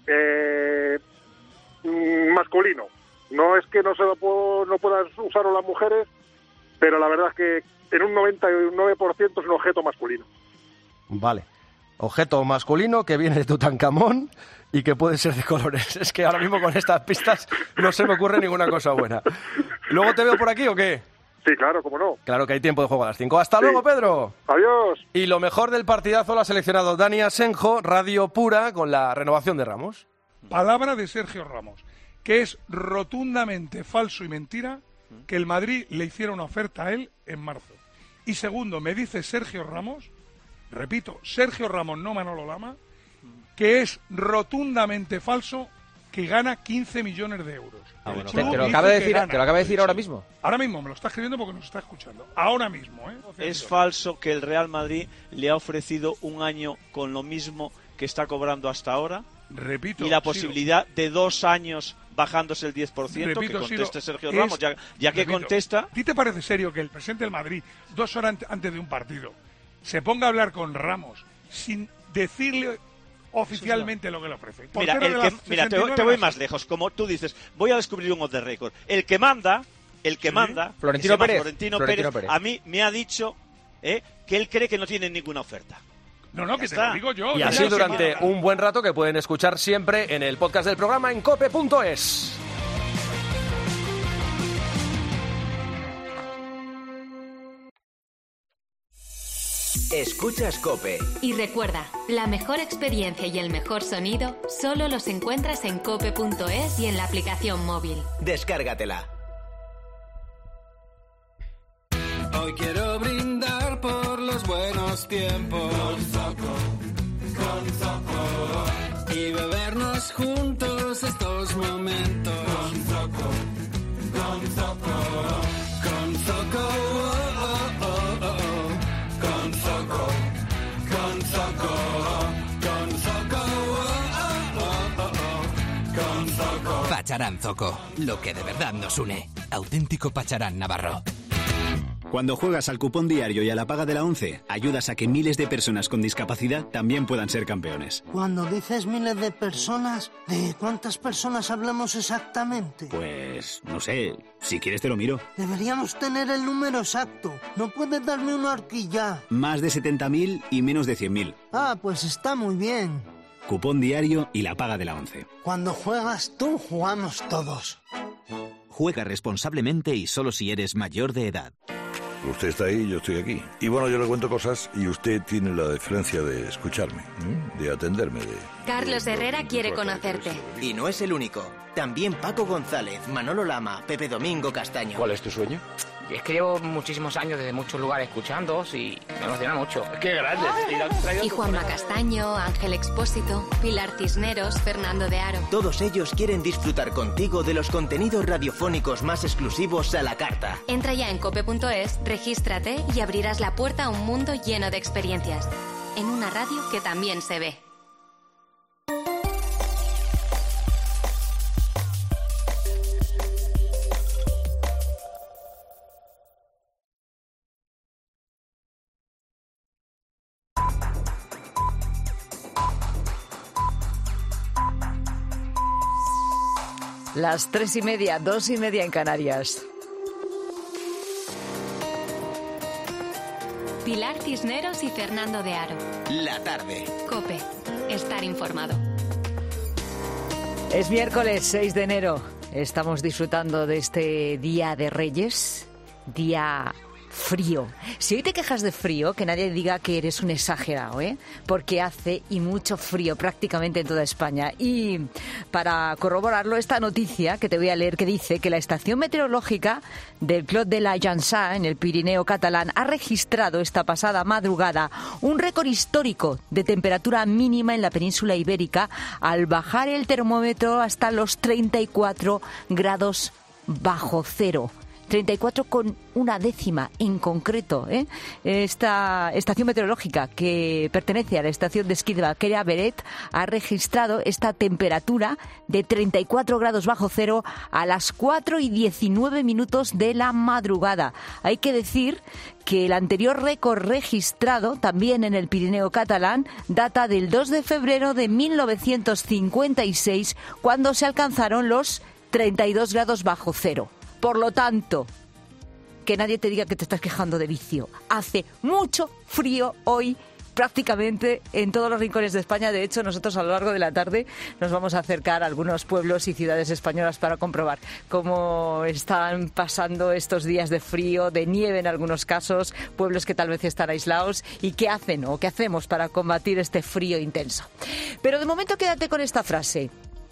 Eh, masculino. No es que no se lo puedo, no puedan usarlo las mujeres, pero la verdad es que en un noventa y nueve por ciento es un objeto masculino. Vale. Objeto masculino que viene de Tutankamón y que puede ser de colores. Es que ahora mismo con estas pistas no se me ocurre ninguna cosa buena. ¿Luego te veo por aquí o qué? Sí, claro, cómo no. Claro que hay tiempo de juego a las cinco. ¡Hasta sí. luego, Pedro! ¡Adiós! Y lo mejor del partidazo lo ha seleccionado Dani Asenjo, Radio Pura, con la renovación de Ramos. Palabra de Sergio Ramos, que es rotundamente falso y mentira que el Madrid le hiciera una oferta a él en marzo. Y segundo, me dice Sergio Ramos, repito, Sergio Ramos, no Manolo Lama, que es rotundamente falso que gana quince millones de euros. Ah, bueno, te, te lo acaba de decir, te lo acaba de decir ahora mismo. Ahora mismo, me lo está escribiendo porque nos está escuchando. Ahora mismo, ¿eh? Es falso que el Real Madrid le ha ofrecido un año con lo mismo que está cobrando hasta ahora. Repito, y la posibilidad Ciro, de dos años bajándose el diez por ciento, repito, que conteste Ciro, Sergio Ramos, es, ya, ya que repito, contesta... ¿A ti te parece serio que el presidente del Madrid, dos horas antes de un partido, se ponga a hablar con Ramos sin decirle oficialmente lo que le ofrece? Mira, el que, mira te, te voy más lejos. Como tú dices, voy a descubrir un off the record. El que manda, el que ¿Sí? manda, Florentino, Pérez. Florentino, Florentino Pérez, Pérez, a mí me ha dicho eh, que él cree que no tiene ninguna oferta. No, no, que te lo digo yo. Y así durante un buen rato que pueden escuchar siempre en el podcast del programa en cope punto es. Escuchas COPE. Y recuerda, la mejor experiencia y el mejor sonido solo los encuentras en cope punto es y en la aplicación móvil. Descárgatela. Hoy quiero brindar por los buenos tiempos. Con Zoco, con Zoco. Y bebernos juntos estos momentos. Con Zoco, con Zoco. Con Zoco, oh, oh, oh, oh. Con Zoco, con Zoco. Con Zoco, oh, oh, oh, oh. Con Zoco. Pacharán Zoco, lo que de verdad nos une. Auténtico Pacharán Navarro. Cuando juegas al cupón diario y a la paga de la ONCE, ayudas a que miles de personas con discapacidad también puedan ser campeones. Cuando dices miles de personas, ¿de cuántas personas hablamos exactamente? Pues, no sé, si quieres te lo miro. Deberíamos tener el número exacto. ¿No puedes darme una horquilla? Más de setenta mil y menos de cien mil. Ah, pues está muy bien. Cupón diario y la paga de la ONCE. Cuando juegas tú, jugamos todos. Juega responsablemente y solo si eres mayor de edad. Usted está ahí, yo estoy aquí. Y bueno, yo le cuento cosas y usted tiene la deferencia de escucharme, ¿eh? De atenderme. De, Carlos de, Herrera de, quiere de conocerte. Y no es el único. También Paco González, Manolo Lama, Pepe Domingo Castaño. ¿Cuál es tu sueño? Es que llevo muchísimos años desde muchos lugares escuchándoos y me emociona mucho. ¡Qué grande! Y Juanma Castaño, Ángel Expósito, Pilar Cisneros, Fernando de Aro. Todos ellos quieren disfrutar contigo de los contenidos radiofónicos más exclusivos a la carta. Entra ya en cope punto es, regístrate y abrirás la puerta a un mundo lleno de experiencias. En una radio que también se ve. Las tres y media, dos y media en Canarias. Pilar Cisneros y Fernando de Aro. La tarde. COPE. Estar informado. Es miércoles seis de enero. Estamos disfrutando de este Día de Reyes. Día frío. Si hoy te quejas de frío, que nadie diga que eres un exagerado, ¿eh? Porque hace y mucho frío prácticamente en toda España. Y para corroborarlo, esta noticia que te voy a leer que dice que la estación meteorológica del Clot de la Llançà, en el Pirineo catalán, ha registrado esta pasada madrugada un récord histórico de temperatura mínima en la península ibérica al bajar el termómetro hasta los treinta y cuatro grados bajo cero. treinta y cuatro con una décima en concreto, ¿eh? Esta estación meteorológica que pertenece a la estación de esquí de Baqueira Beret ha registrado esta temperatura de treinta y cuatro grados bajo cero a las cuatro y diecinueve minutos de la madrugada. Hay que decir que el anterior récord registrado, también en el Pirineo catalán, data del dos de febrero de mil novecientos cincuenta y seis, cuando se alcanzaron los treinta y dos grados bajo cero. Por lo tanto, que nadie te diga que te estás quejando de vicio. Hace mucho frío hoy prácticamente en todos los rincones de España. De hecho, nosotros a lo largo de la tarde nos vamos a acercar a algunos pueblos y ciudades españolas para comprobar cómo están pasando estos días de frío, de nieve en algunos casos, pueblos que tal vez están aislados y qué hacen o qué hacemos para combatir este frío intenso. Pero de momento quédate con esta frase.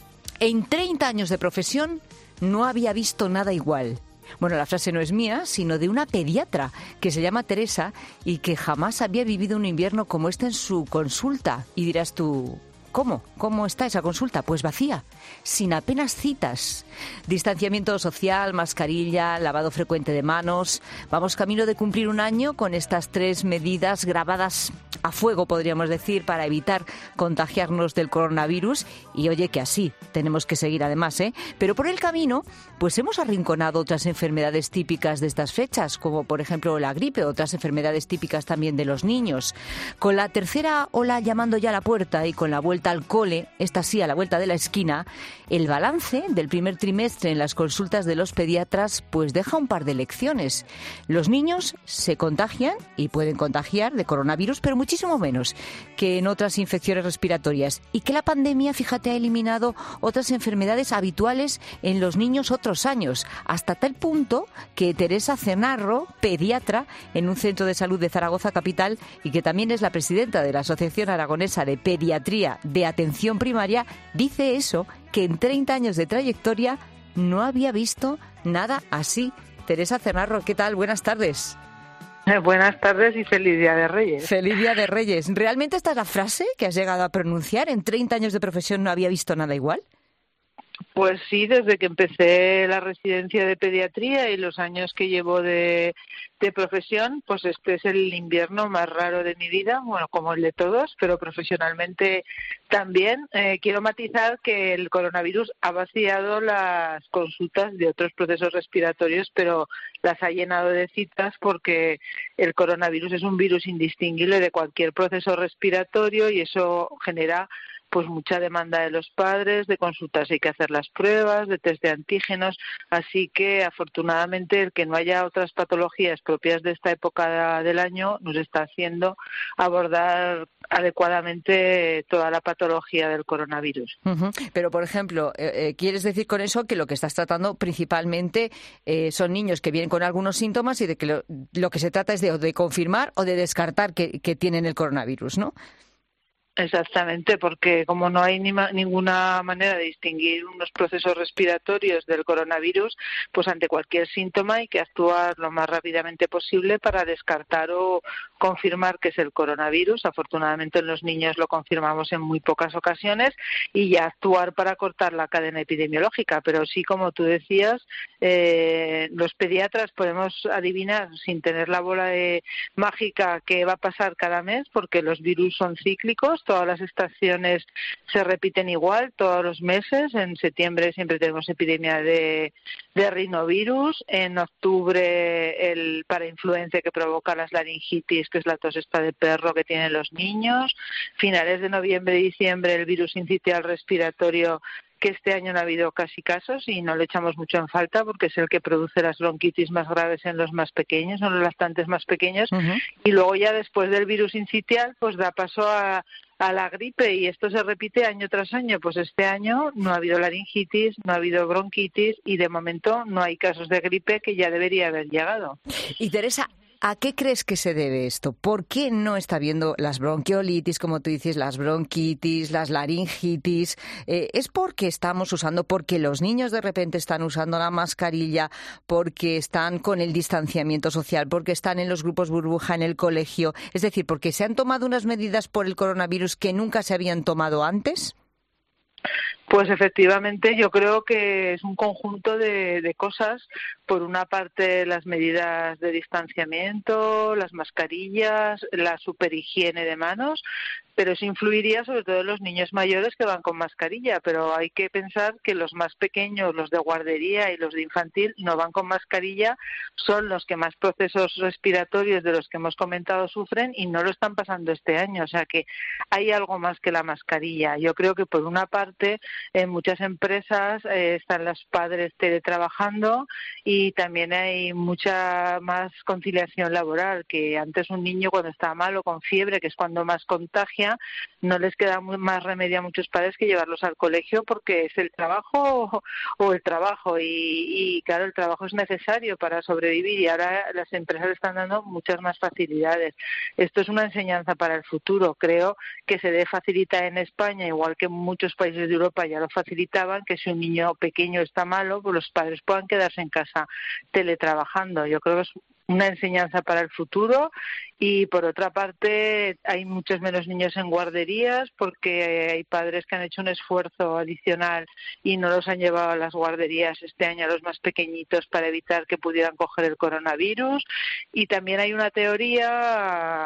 En treinta años de profesión no había visto nada igual. Bueno, la frase no es mía, sino de una pediatra que se llama Teresa y que jamás había vivido un invierno como este en su consulta. Y dirás tú, ¿cómo? ¿Cómo está esa consulta? Pues vacía, sin apenas citas. Distanciamiento social, mascarilla, lavado frecuente de manos. Vamos camino de cumplir un año con estas tres medidas grabadas a fuego, podríamos decir, para evitar contagiarnos del coronavirus. Y oye, que así tenemos que seguir además, ¿eh? Pero por el camino, pues hemos arrinconado otras enfermedades típicas de estas fechas, como por ejemplo la gripe, otras enfermedades típicas también de los niños. Con la tercera ola llamando ya a la puerta y con la vuelta al cole, esta sí a la vuelta de la esquina, el balance del primer trimestre en las consultas de los pediatras pues deja un par de lecciones. Los niños se contagian y pueden contagiar de coronavirus, pero muchísimo menos que en otras infecciones respiratorias. Y que la pandemia, fíjate, ha eliminado otras enfermedades habituales en los niños otros años, hasta tal punto que Teresa Cenarro, pediatra en un centro de salud de Zaragoza capital y que también es la presidenta de la Asociación Aragonesa de Pediatría de Atención Primaria, dice eso, que en treinta años de trayectoria no había visto nada así. Teresa Cenarro, ¿qué tal? Buenas tardes. Buenas tardes y feliz Día de Reyes. Feliz Día de Reyes. ¿Realmente esta es la frase que has llegado a pronunciar? ¿En treinta años de profesión no había visto nada igual? Pues sí, desde que empecé la residencia de pediatría y los años que llevo de, de profesión, pues este es el invierno más raro de mi vida, bueno, como el de todos, pero profesionalmente también. Eh, quiero matizar que el coronavirus ha vaciado las consultas de otros procesos respiratorios, pero las ha llenado de citas porque el coronavirus es un virus indistinguible de cualquier proceso respiratorio y eso genera pues mucha demanda de los padres, de consultas hay que hacer las pruebas, de test de antígenos, así que afortunadamente el que no haya otras patologías propias de esta época del año nos está haciendo abordar adecuadamente toda la patología del coronavirus. Uh-huh. Pero, por ejemplo, eh, eh, ¿quieres decir con eso que lo que estás tratando principalmente eh, son niños que vienen con algunos síntomas y de que lo, lo que se trata es de, de confirmar o de descartar que, que tienen el coronavirus, ¿no? Exactamente, porque como no hay ni ma- ninguna manera de distinguir unos procesos respiratorios del coronavirus, pues ante cualquier síntoma hay que actuar lo más rápidamente posible para descartar o confirmar que es el coronavirus. Afortunadamente en los niños lo confirmamos en muy pocas ocasiones y ya actuar para cortar la cadena epidemiológica. Pero sí, como tú decías, eh, los pediatras podemos adivinar sin tener la bola de mágica qué va a pasar cada mes, porque los virus son cíclicos. Todas las estaciones se repiten igual todos los meses. En septiembre siempre tenemos epidemia de, de rinovirus. En octubre el parainfluenza que provoca las laringitis, que es la tos esta de perro que tienen los niños. Finales de noviembre y diciembre el virus sincitial respiratorio, que este año no ha habido casi casos y no le echamos mucho en falta porque es el que produce las bronquitis más graves en los más pequeños, en los lactantes más pequeños. Uh-huh. Y luego ya después del virus sincitial pues da paso a, a la gripe y esto se repite año tras año. Pues este año no ha habido laringitis, no ha habido bronquitis y de momento no hay casos de gripe, que ya debería haber llegado. Y Teresa, ¿a qué crees que se debe esto? ¿Por qué no está habiendo las bronquiolitis, como tú dices, las bronquitis, las laringitis? Eh, ¿Es porque estamos usando, porque los niños de repente están usando la mascarilla, porque están con el distanciamiento social, porque están en los grupos burbuja en el colegio? Es decir, ¿porque se han tomado unas medidas por el coronavirus que nunca se habían tomado antes? Pues efectivamente yo creo que es un conjunto de, de cosas. Por una parte las medidas de distanciamiento, las mascarillas, la superhigiene de manos, pero eso influiría sobre todo en los niños mayores que van con mascarilla, pero hay que pensar que los más pequeños, los de guardería y los de infantil, no van con mascarilla, son los que más procesos respiratorios de los que hemos comentado sufren y no lo están pasando este año, o sea que hay algo más que la mascarilla. Yo creo que por una parte en muchas empresas eh, están los padres teletrabajando y también hay mucha más conciliación laboral, que antes un niño cuando está malo con fiebre, que es cuando más contagia, no les queda más remedio a muchos padres que llevarlos al colegio porque es el trabajo o el trabajo y, y claro, el trabajo es necesario para sobrevivir y ahora las empresas están dando muchas más facilidades. Esto es una enseñanza para el futuro. Creo que se debe facilitar en España, igual que en muchos países de Europa ya lo facilitaban, que si un niño pequeño está malo, pues los padres puedan quedarse en casa teletrabajando. Yo creo que es una enseñanza para el futuro y por otra parte hay muchos menos niños en guarderías porque hay padres que han hecho un esfuerzo adicional y no los han llevado a las guarderías este año a los más pequeñitos para evitar que pudieran coger el coronavirus. Y también hay una teoría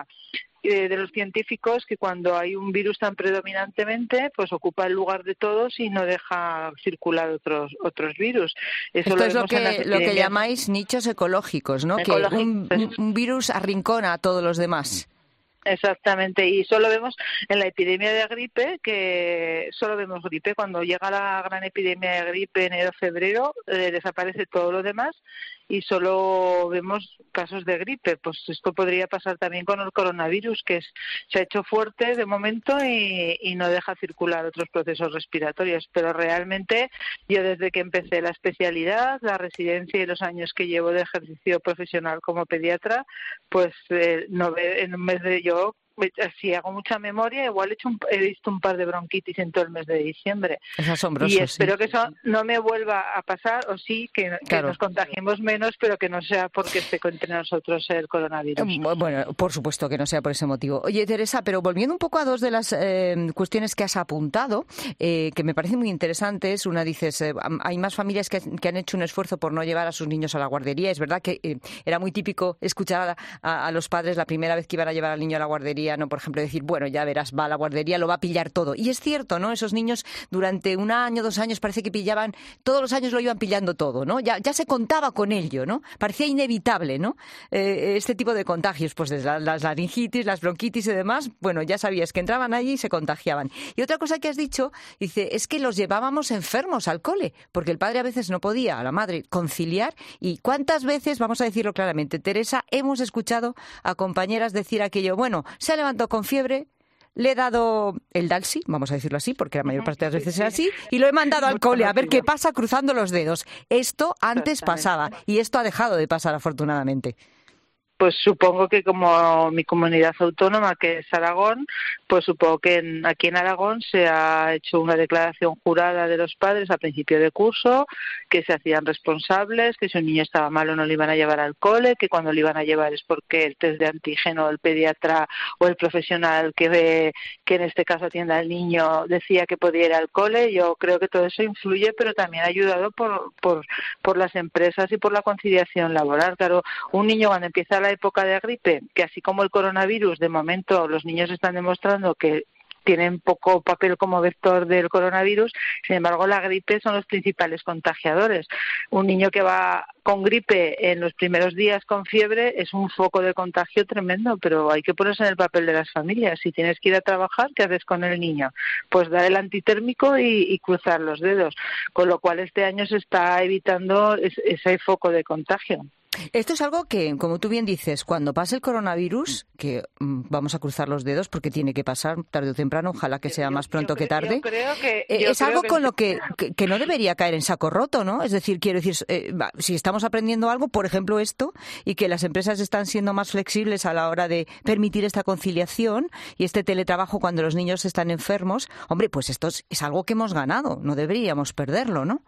de los científicos que cuando hay un virus tan predominantemente pues ocupa el lugar de todos y no deja circular otros otros virus. Eso Esto lo es lo que, lo que llamáis nichos ecológicos, ¿no? Ecológico. Que un, un virus arrincona a todos los demás. Exactamente, y solo vemos en la epidemia de gripe, que solo vemos gripe, cuando llega la gran epidemia de gripe enero-febrero, eh, desaparece todo lo demás y solo vemos casos de gripe. Pues esto podría pasar también con el coronavirus, que es, se ha hecho fuerte de momento y, y no deja circular otros procesos respiratorios, pero realmente yo desde que empecé la especialidad, la residencia y los años que llevo de ejercicio profesional como pediatra, pues eh, no ve, en un mes de yo si hago mucha memoria, igual he, hecho un, he visto un par de bronquitis en todo el mes de diciembre. Es asombroso, y espero sí. que eso no me vuelva a pasar, o sí, que, que claro. nos contagiemos menos, pero que no sea porque esté entre nosotros el coronavirus. Bueno, por supuesto que no sea por ese motivo. Oye, Teresa, pero volviendo un poco a dos de las eh, cuestiones que has apuntado, eh, que me parecen muy interesantes. Una, dices, eh, hay más familias que, que han hecho un esfuerzo por no llevar a sus niños a la guardería. Es verdad que eh, era muy típico escuchar a, a, a los padres la primera vez que iban a llevar al niño a la guardería, no, por ejemplo, decir, bueno, ya verás, va a la guardería, lo va a pillar todo. Y es cierto, ¿no? Esos niños durante un año, dos años, parece que pillaban, todos los años lo iban pillando todo, ¿no? Ya, ya se contaba con ello, ¿no? Parecía inevitable, ¿no? Eh, este tipo de contagios, pues desde las, las laringitis, las bronquitis y demás, bueno, ya sabías que entraban allí y se contagiaban. Y otra cosa que has dicho, dice, es que los llevábamos enfermos al cole, porque el padre a veces no podía, a la madre, conciliar. Y cuántas veces, vamos a decirlo claramente, Teresa, hemos escuchado a compañeras decir aquello, bueno, se ha levantado con fiebre, le he dado el Dalsi, vamos a decirlo así, porque la mayor parte de las veces es así, y lo he mandado al cole a ver qué pasa cruzando los dedos. Esto antes pasaba y esto ha dejado de pasar, afortunadamente. pues supongo que como mi comunidad autónoma, que es Aragón, pues supongo que en, aquí en Aragón se ha hecho una declaración jurada de los padres a principio de curso, que se hacían responsables, que si un niño estaba malo no le iban a llevar al cole, que cuando le iban a llevar es porque el test de antígeno, el pediatra o el profesional que ve, que en este caso atiende al niño decía que podía ir al cole. Yo creo que todo eso influye, pero también ha ayudado por, por, por las empresas y por la conciliación laboral. Claro, un niño cuando empieza la época de gripe, que así como el coronavirus, de momento los niños están demostrando que tienen poco papel como vector del coronavirus, sin embargo la gripe son los principales contagiadores. Un niño que va con gripe en los primeros días con fiebre es un foco de contagio tremendo, pero hay que ponerse en el papel de las familias. Si tienes que ir a trabajar, ¿qué haces con el niño? Pues dar el antitérmico y, y cruzar los dedos, con lo cual este año se está evitando ese, ese foco de contagio. Esto es algo que, como tú bien dices, cuando pase el coronavirus, que mm, vamos a cruzar los dedos porque tiene que pasar tarde o temprano, ojalá que sea más pronto que tarde, yo creo que, eh, yo es creo algo que... con lo que, que, que no debería caer en saco roto, ¿no? Es decir, quiero decir, eh, si estamos aprendiendo algo, por ejemplo esto, y que las empresas están siendo más flexibles a la hora de permitir esta conciliación y este teletrabajo cuando los niños están enfermos, hombre, pues esto es, es algo que hemos ganado, no deberíamos perderlo, ¿no?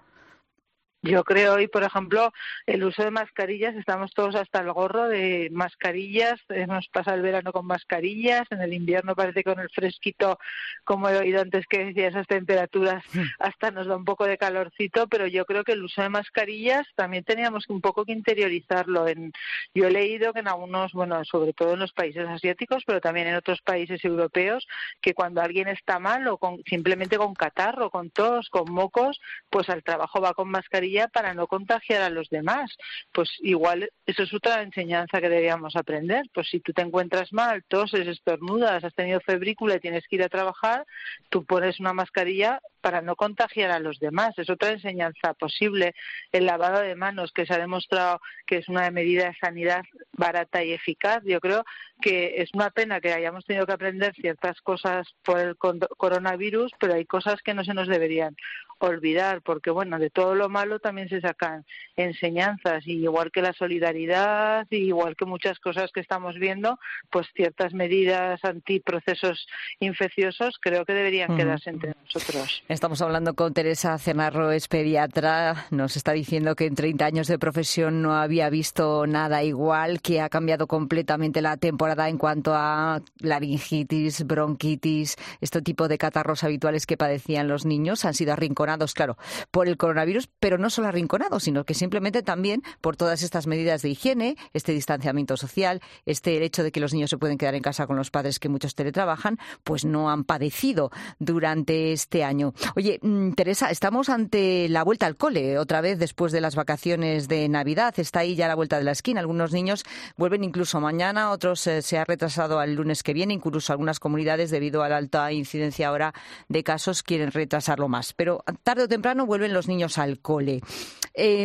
Yo creo hoy, por ejemplo, el uso de mascarillas, estamos todos hasta el gorro de mascarillas, nos pasa el verano con mascarillas, en el invierno parece con el fresquito, como he oído antes que decía, esas temperaturas hasta nos da un poco de calorcito, pero yo creo que el uso de mascarillas también teníamos un poco que interiorizarlo. En, yo he leído que en algunos, bueno, sobre todo en los países asiáticos, pero también en otros países europeos, que cuando alguien está mal o con, simplemente con catarro, con tos, con mocos, pues al trabajo va con mascarilla para no contagiar a los demás. Pues igual eso es otra enseñanza que deberíamos aprender. Pues si tú te encuentras mal, toses, estornudas, has tenido febrícula y tienes que ir a trabajar, tú pones una mascarilla para no contagiar a los demás. Es otra enseñanza posible. El lavado de manos, que se ha demostrado que es una medida de sanidad barata y eficaz. Yo creo que es una pena que hayamos tenido que aprender ciertas cosas por el coronavirus, pero hay cosas que no se nos deberían olvidar, porque bueno, de todo lo malo también se sacan enseñanzas, y igual que la solidaridad, y igual que muchas cosas que estamos viendo, pues ciertas medidas antiprocesos infecciosos creo que deberían uh-huh. quedarse entre nosotros. Estamos hablando con Teresa Cenarro, es pediatra, nos está diciendo que en treinta años de profesión no había visto nada igual, que ha cambiado completamente la temporada en cuanto a laringitis, bronquitis, este tipo de catarros habituales que padecían los niños, han sido arrinconados, claro, por el coronavirus, pero no solo arrinconados, sino que simplemente también por todas estas medidas de higiene, este distanciamiento social, este el hecho de que los niños se pueden quedar en casa con los padres, que muchos teletrabajan, pues no han padecido durante este año. Oye, Teresa, estamos ante la vuelta al cole, otra vez después de las vacaciones de Navidad, está ahí ya la vuelta de la esquina, algunos niños vuelven incluso mañana, otros eh, se ha retrasado al lunes que viene, incluso algunas comunidades, debido a la alta incidencia ahora de casos, quieren retrasarlo más, pero tarde o temprano vuelven los niños al cole. Eh,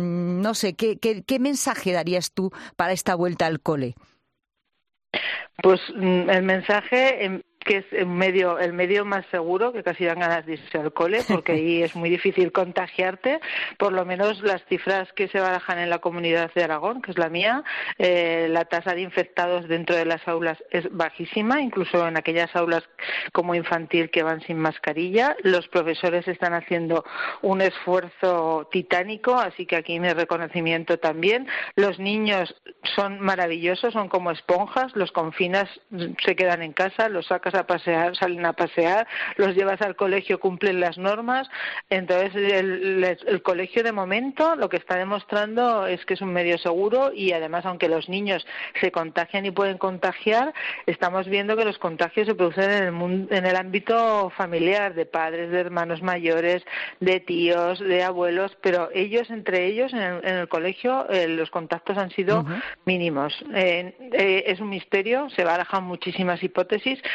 no sé, ¿qué, qué, ¿qué mensaje darías tú para esta vuelta al cole? Pues el mensaje que es el medio, el medio más seguro, que casi dan ganas de irse al cole, porque ahí es muy difícil contagiarte. Por lo menos las cifras que se barajan en la comunidad de Aragón, que es la mía, eh, la tasa de infectados dentro de las aulas es bajísima, incluso en aquellas aulas como infantil que van sin mascarilla. Los profesores están haciendo un esfuerzo titánico, así que aquí mi reconocimiento también. Los niños son maravillosos, son como esponjas, los confinas, se quedan en casa, los sacas a pasear, salen a pasear, los llevas al colegio, cumplen las normas. Entonces el, el, el colegio de momento lo que está demostrando es que es un medio seguro, y además, aunque los niños se contagian y pueden contagiar, estamos viendo que los contagios se producen en el mundo, en el ámbito familiar, de padres, de hermanos mayores, de tíos, de abuelos, pero ellos entre ellos en el, en el colegio eh, los contactos han sido uh-huh. mínimos. Eh, eh, es un misterio, se barajan muchísimas hipótesis.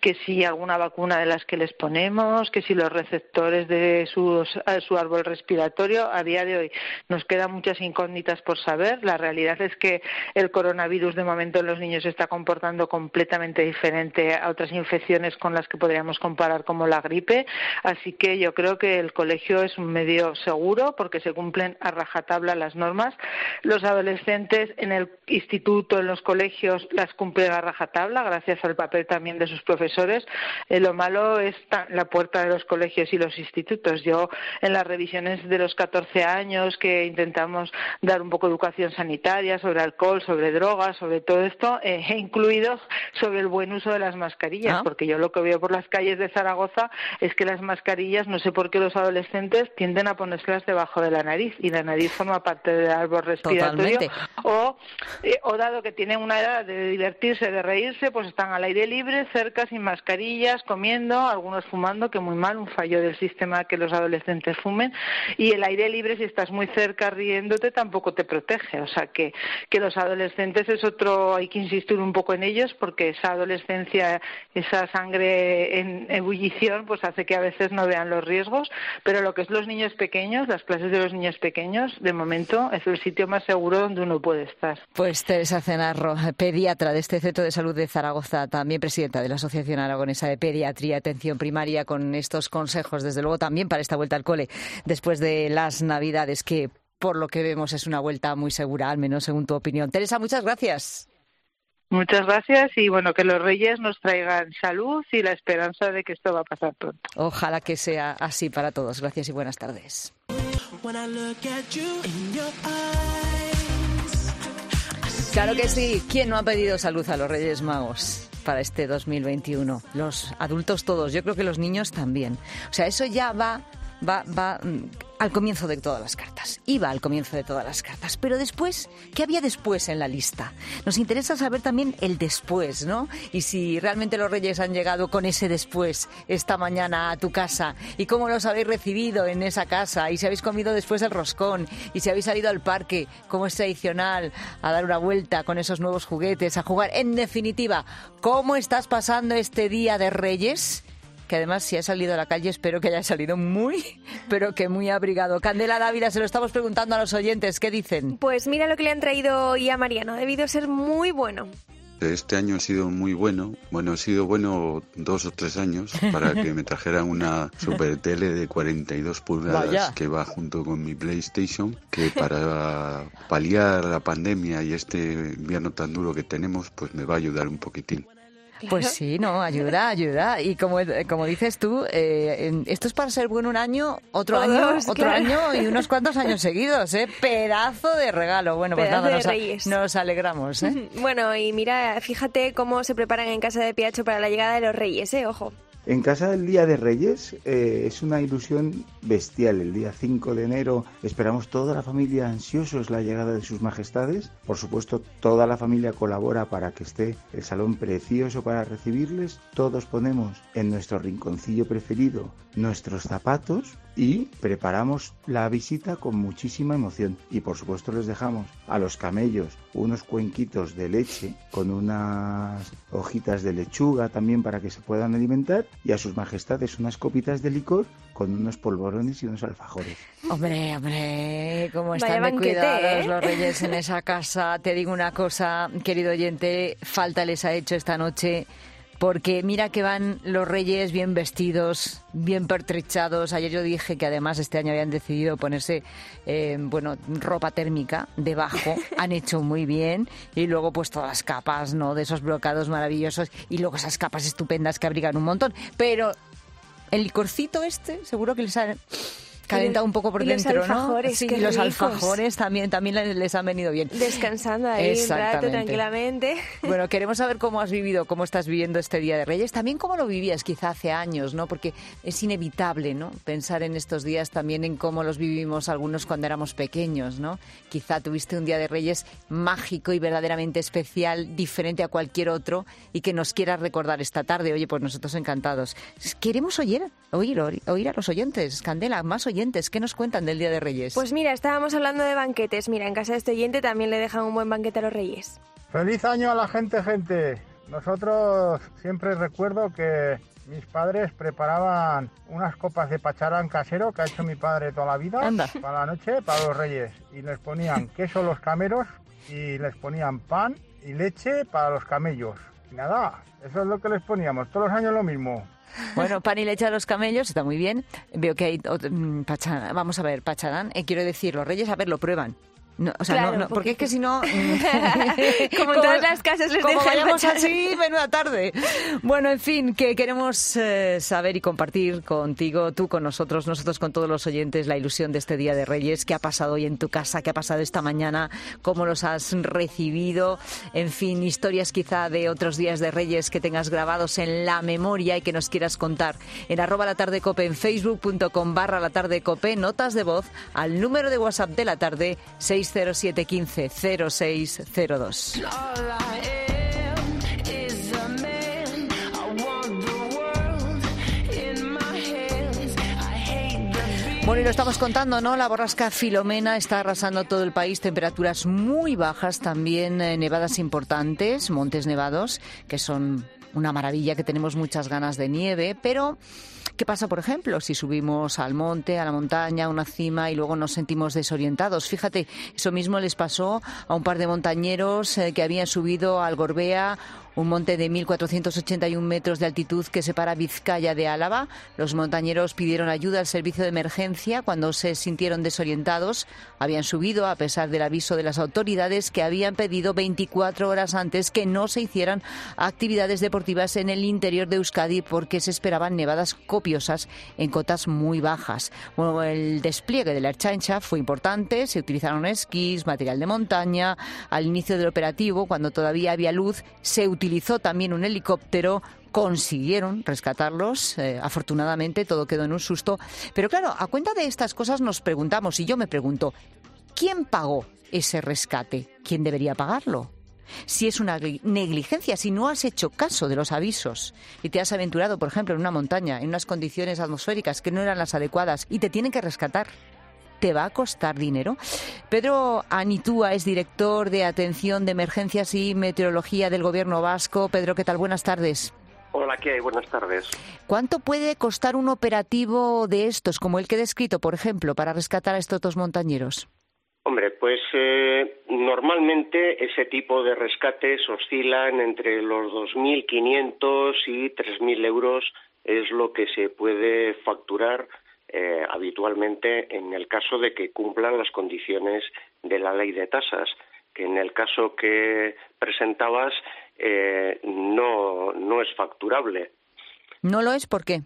que si alguna vacuna de las que les ponemos, que si los receptores de sus, su árbol respiratorio. A día de hoy nos quedan muchas incógnitas por saber. La realidad es que el coronavirus de momento en los niños se está comportando completamente diferente a otras infecciones con las que podríamos comparar como la gripe, así que yo creo que el colegio es un medio seguro porque se cumplen a rajatabla las normas. Los adolescentes en el instituto, en los colegios, las cumplen a rajatabla gracias al papel también de sus profesores. Eh, lo malo es la puerta de los colegios y los institutos. Yo en las revisiones de los catorce años que intentamos dar un poco de educación sanitaria sobre alcohol, sobre drogas, sobre todo esto, eh, he incluido sobre el buen uso de las mascarillas, ¿Ah? porque yo lo que veo por las calles de Zaragoza es que las mascarillas, no sé por qué los adolescentes tienden a ponérselas debajo de la nariz, y la nariz forma parte del árbol respiratorio. O, eh, o dado que tienen una edad de divertirse, de reírse, pues están al aire libre, cerca, sin mascarillas, comiendo, algunos fumando, que muy mal, un fallo del sistema que los adolescentes fumen, y el aire libre, si estás muy cerca riéndote, tampoco te protege. O sea que, que los adolescentes es otro, hay que insistir un poco en ellos, porque esa adolescencia, esa sangre en ebullición, pues hace que a veces no vean los riesgos, pero lo que es los niños pequeños, las clases de los niños pequeños, de momento es el sitio más seguro donde uno puede estar. Pues Teresa Cenarro, pediatra de este Centro de Salud de Zaragoza, también presidenta de la Asociación Aragonesa de Pediatría y Atención Primaria, con estos consejos, desde luego también para esta vuelta al cole después de las Navidades, que por lo que vemos es una vuelta muy segura, al menos según tu opinión. Teresa, muchas gracias. Muchas gracias, y bueno, que los Reyes nos traigan salud y la esperanza de que esto va a pasar pronto. Ojalá que sea así para todos. Gracias y buenas tardes. Claro que sí. ¿Quién no ha pedido salud a los Reyes Magos para este dos mil veintiuno? Los adultos todos. Yo creo que los niños también. O sea, eso ya va... Va, va mm, al comienzo de todas las cartas. Iba al comienzo de todas las cartas. Pero después, ¿qué había después en la lista? Nos interesa saber también el después, ¿no? Y si realmente los Reyes han llegado con ese después esta mañana a tu casa. Y cómo los habéis recibido en esa casa. Y si habéis comido después el roscón. Y si habéis salido al parque, como es tradicional, a dar una vuelta con esos nuevos juguetes, a jugar. En definitiva, ¿cómo estás pasando este día de Reyes? Que además, si ha salido a la calle, espero que haya salido muy, pero que muy abrigado. Candela Dávila, se lo estamos preguntando a los oyentes. ¿Qué dicen? Pues mira lo que le han traído hoy a Mariano. Ha debido ser muy bueno. Este año ha sido muy bueno. Bueno, ha sido bueno dos o tres años para que me trajeran una super tele de cuarenta y dos pulgadas. Vaya. Que va junto con mi PlayStation, que para paliar la pandemia y este invierno tan duro que tenemos, pues me va a ayudar un poquitín. Pues sí, no, ayuda, ayuda. Y como, como dices tú, eh, esto es para ser bueno un año, otro Todos, año, otro claro. año y unos cuantos años seguidos, ¿eh? Pedazo de regalo. Bueno, pues Pedazo nada, nos, a, nos alegramos, ¿eh? Bueno, y mira, fíjate cómo se preparan en casa de Piacho para la llegada de los Reyes, ¿eh? Ojo. En casa del Día de Reyes eh, es una ilusión bestial. El día cinco de enero esperamos toda la familia ansiosos la llegada de sus majestades. Por supuesto, toda la familia colabora para que esté el salón precioso para recibirles. Todos ponemos en nuestro rinconcillo preferido nuestros zapatos y preparamos la visita con muchísima emoción. Y por supuesto les dejamos a los camellos unos cuenquitos de leche con unas hojitas de lechuga también para que se puedan alimentar, y a sus majestades unas copitas de licor con unos polvorones y unos alfajores. Hombre, hombre, cómo están de cuidados, ¿eh? Los Reyes en esa casa. Te digo una cosa, querido oyente, falta les ha hecho esta noche. Porque mira que van los Reyes bien vestidos, bien pertrechados. Ayer yo dije que además este año habían decidido ponerse, eh, bueno, ropa térmica debajo. Han hecho muy bien. Y luego pues todas las capas, ¿no? De esos brocados maravillosos. Y luego esas capas estupendas que abrigan un montón. Pero el licorcito este seguro que les ha calentado un poco por y dentro, los alfajores, ¿no? Sí, qué y los ricos. alfajores también, también les han venido bien. Descansando ahí un rato tranquilamente. Bueno, queremos saber cómo has vivido, cómo estás viviendo este Día de Reyes. También cómo lo vivías quizá hace años, ¿no? Porque es inevitable, ¿no? Pensar en estos días también en cómo los vivimos algunos cuando éramos pequeños, ¿no? Quizá tuviste un Día de Reyes mágico y verdaderamente especial, diferente a cualquier otro, y que nos quieras recordar esta tarde. Oye, pues nosotros encantados. Queremos oír, oír, oír a los oyentes. Candela, más oyentes. ¿Qué nos cuentan del Día de Reyes? Pues mira, estábamos hablando de banquetes. Mira, en casa de este oyente también le dejan un buen banquete a los Reyes. ¡Feliz año a la gente, gente! Nosotros siempre recuerdo que mis padres preparaban unas copas de pacharán casero que ha hecho mi padre toda la vida. Anda. Para la noche, para los Reyes. Y les ponían queso los cameros y les ponían pan y leche para los camellos. Y nada, eso es lo que les poníamos. Todos los años lo mismo. Bueno, pan y leche a los camellos, está muy bien. Veo que hay... Um, pacharán, vamos a ver, pacharán. Eh, quiero decir, los Reyes, a ver, lo prueban. No, o sea, claro, no, no, porque es que si no... como en todas las casas les como dejan vayamos así, menuda tarde. Bueno, en fin, que queremos eh, saber y compartir contigo, tú con nosotros, nosotros con todos los oyentes, la ilusión de este Día de Reyes. ¿Qué ha pasado hoy en tu casa? ¿Qué ha pasado esta mañana? ¿Cómo los has recibido? En fin, historias quizá de otros días de Reyes que tengas grabados en la memoria y que nos quieras contar. En arroba la tarde cope, en facebook.com barra la tarde cope, notas de voz al número de WhatsApp de la tarde, seis cero siete uno cinco cero seis cero dos. Bueno, y lo estamos contando, ¿no? La borrasca Filomena está arrasando todo el país, temperaturas muy bajas, también eh, nevadas importantes, montes nevados, que son una maravilla, que tenemos muchas ganas de nieve, pero... ¿qué pasa, por ejemplo, si subimos al monte, a la montaña, a una cima y luego nos sentimos desorientados? Fíjate, eso mismo les pasó a un par de montañeros eh, que habían subido al Gorbea, un monte de mil cuatrocientos ochenta y uno metros de altitud que separa Vizcaya de Álava. Los montañeros pidieron ayuda al servicio de emergencia cuando se sintieron desorientados. Habían subido a pesar del aviso de las autoridades que habían pedido veinticuatro horas antes que no se hicieran actividades deportivas en el interior de Euskadi porque se esperaban nevadas copiosas en cotas muy bajas. Bueno, el despliegue de la Ertzaintza fue importante, se utilizaron esquís, material de montaña. Al inicio del operativo, cuando todavía había luz, se utilizó también un helicóptero. Consiguieron rescatarlos, eh, afortunadamente todo quedó en un susto. Pero claro, a cuenta de estas cosas nos preguntamos, y yo me pregunto, ¿quién pagó ese rescate? ¿Quién debería pagarlo? Si es una negligencia, si no has hecho caso de los avisos y te has aventurado, por ejemplo, en una montaña, en unas condiciones atmosféricas que no eran las adecuadas y te tienen que rescatar, ¿te va a costar dinero? Pedro Anitúa es director de Atención de Emergencias y Meteorología del Gobierno Vasco. Pedro, ¿qué tal? Buenas tardes. Hola, ¿qué hay? Buenas tardes. ¿Cuánto puede costar un operativo de estos, como el que he descrito, por ejemplo, para rescatar a estos dos montañeros? Hombre, pues eh, normalmente ese tipo de rescates oscilan entre los dos mil quinientos y tres mil euros, es lo que se puede facturar eh, habitualmente en el caso de que cumplan las condiciones de la ley de tasas, que en el caso que presentabas eh, no, no es facturable. ¿No lo es? ¿Por qué?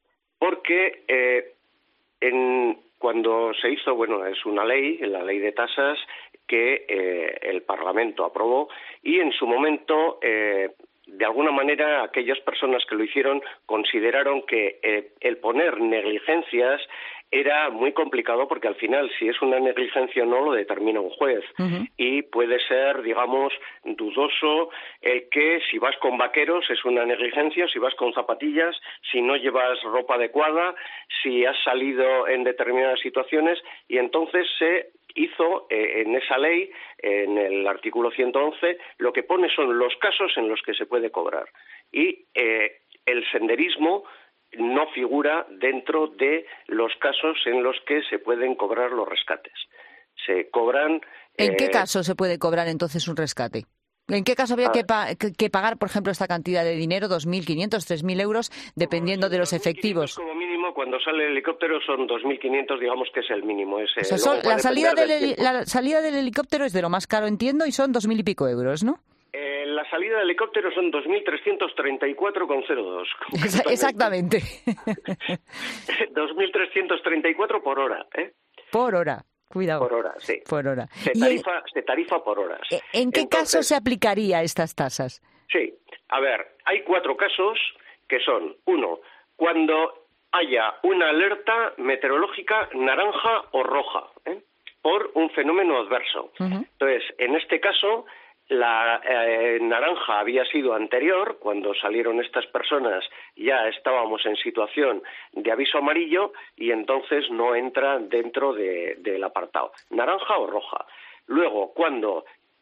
Porque eh, en... Cuando se hizo, bueno, es una ley, la ley de tasas, que eh, el Parlamento aprobó y en su momento, eh, de alguna manera, aquellas personas que lo hicieron consideraron que eh, el poner negligencias era muy complicado porque al final, si es una negligencia o no, lo determina un juez. Uh-huh. Y puede ser, digamos, dudoso el que si vas con vaqueros es una negligencia, si vas con zapatillas, si no llevas ropa adecuada, si has salido en determinadas situaciones, y entonces se hizo eh, en esa ley, en el artículo ciento once, lo que pone son los casos en los que se puede cobrar. Y eh, el senderismo no figura dentro de los casos en los que se pueden cobrar los rescates. Se cobran... ¿En eh, qué caso se puede cobrar entonces un rescate? ¿En qué caso habría ah, que, pa que pagar, por ejemplo, esta cantidad de dinero, dos mil quinientos, tres mil euros, dependiendo de los efectivos? Como mínimo, cuando sale el helicóptero son dos mil quinientos, digamos que es el mínimo. Es, o sea, son, la, salida del, del la salida del helicóptero es de lo más caro, entiendo, y son dos mil y pico euros, ¿no? Eh, la salida del helicóptero son dos mil trescientos treinta y cuatro con cero dos. Exactamente. dos mil trescientos treinta y cuatro por hora, ¿eh? Por hora. Cuidado. Por hora, sí. Por hora. Se tarifa, se tarifa por horas. ¿En qué Entonces, caso se aplicaría estas tasas? Sí. A ver, hay cuatro casos que son, uno, cuando haya una alerta meteorológica naranja o roja, ¿eh? por un fenómeno adverso. Uh-huh. Entonces, en este caso, la eh, naranja había sido anterior, cuando salieron estas personas ya estábamos en situación de aviso amarillo y entonces no entra dentro de, del apartado, naranja o roja. Luego, cuando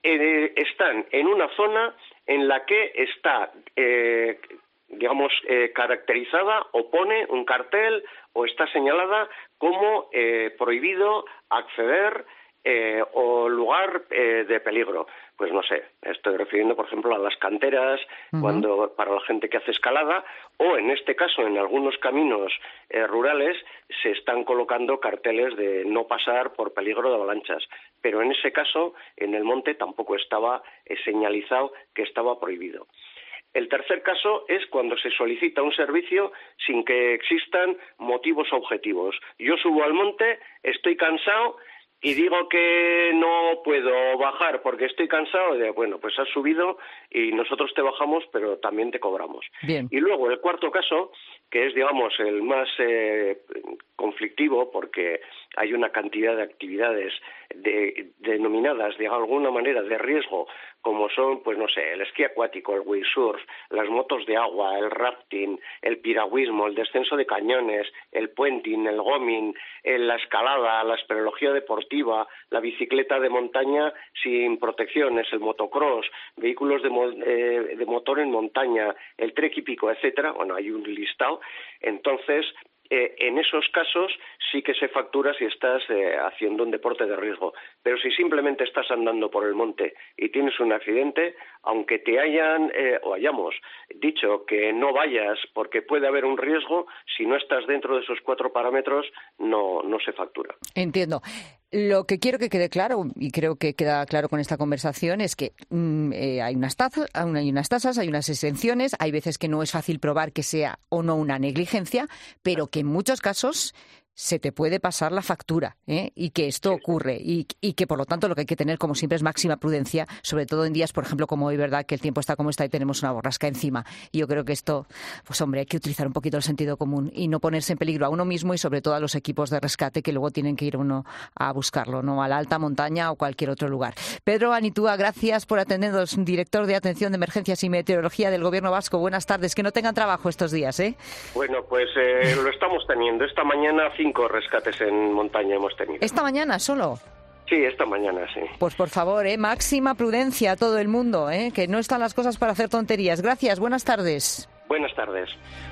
eh, están en una zona en la que está, eh, digamos, eh, caracterizada o pone un cartel o está señalada como eh, prohibido acceder eh, o lugar eh, de peligro. Pues no sé, estoy refiriendo, por ejemplo, a las canteras, uh-huh. cuando para la gente que hace escalada, o en este caso, en algunos caminos eh, rurales, se están colocando carteles de no pasar por peligro de avalanchas. Pero en ese caso, en el monte tampoco estaba eh, señalizado que estaba prohibido. El tercer caso es cuando se solicita un servicio sin que existan motivos objetivos. Yo subo al monte, estoy cansado y digo que no puedo bajar porque estoy cansado, de, bueno, pues has subido y nosotros te bajamos, pero también te cobramos. Bien. Y luego el cuarto caso, que es, digamos, el más eh, conflictivo, porque hay una cantidad de actividades de, denominadas de alguna manera de riesgo, como son, pues no sé, el esquí acuático, el windsurf, las motos de agua, el rafting, el piragüismo, el descenso de cañones, el puenting, el goming, la escalada, la espeleología deportiva, la bicicleta de montaña sin protecciones, el motocross, vehículos de, mo eh, de motor en montaña, el trek hípico, etcétera. Bueno, hay un listado. Entonces, Eh, en esos casos sí que se factura si estás eh, haciendo un deporte de riesgo. Pero si simplemente estás andando por el monte y tienes un accidente, aunque te hayan eh, o hayamos dicho que no vayas porque puede haber un riesgo, si no estás dentro de esos cuatro parámetros, no, no se factura. Entiendo. Lo que quiero que quede claro, y creo que queda claro con esta conversación, es que mm, eh, hay, unas tasas, hay unas tasas, hay unas exenciones, hay veces que no es fácil probar que sea o no una negligencia, pero que en muchos casos se te puede pasar la factura, ¿eh? Y que esto ocurre y, y que, por lo tanto, lo que hay que tener, como siempre, es máxima prudencia, sobre todo en días, por ejemplo, como hoy, ¿verdad?, que el tiempo está como está y tenemos una borrasca encima. Y yo creo que esto, pues hombre, hay que utilizar un poquito el sentido común y no ponerse en peligro a uno mismo y, sobre todo, a los equipos de rescate que luego tienen que ir uno a buscarlo, ¿no?, a la alta montaña o cualquier otro lugar. Pedro Anitúa, gracias por atendernos, director de Atención de Emergencias y Meteorología del Gobierno Vasco. Buenas tardes. Que no tengan trabajo estos días, ¿eh? Bueno, pues eh, lo estamos teniendo. Esta mañana cinco rescates en montaña hemos tenido. ¿Esta mañana solo? Sí, esta mañana, sí. Pues por favor, ¿eh? máxima prudencia a todo el mundo, ¿eh? que no están las cosas para hacer tonterías. Gracias, buenas tardes. Buenas tardes.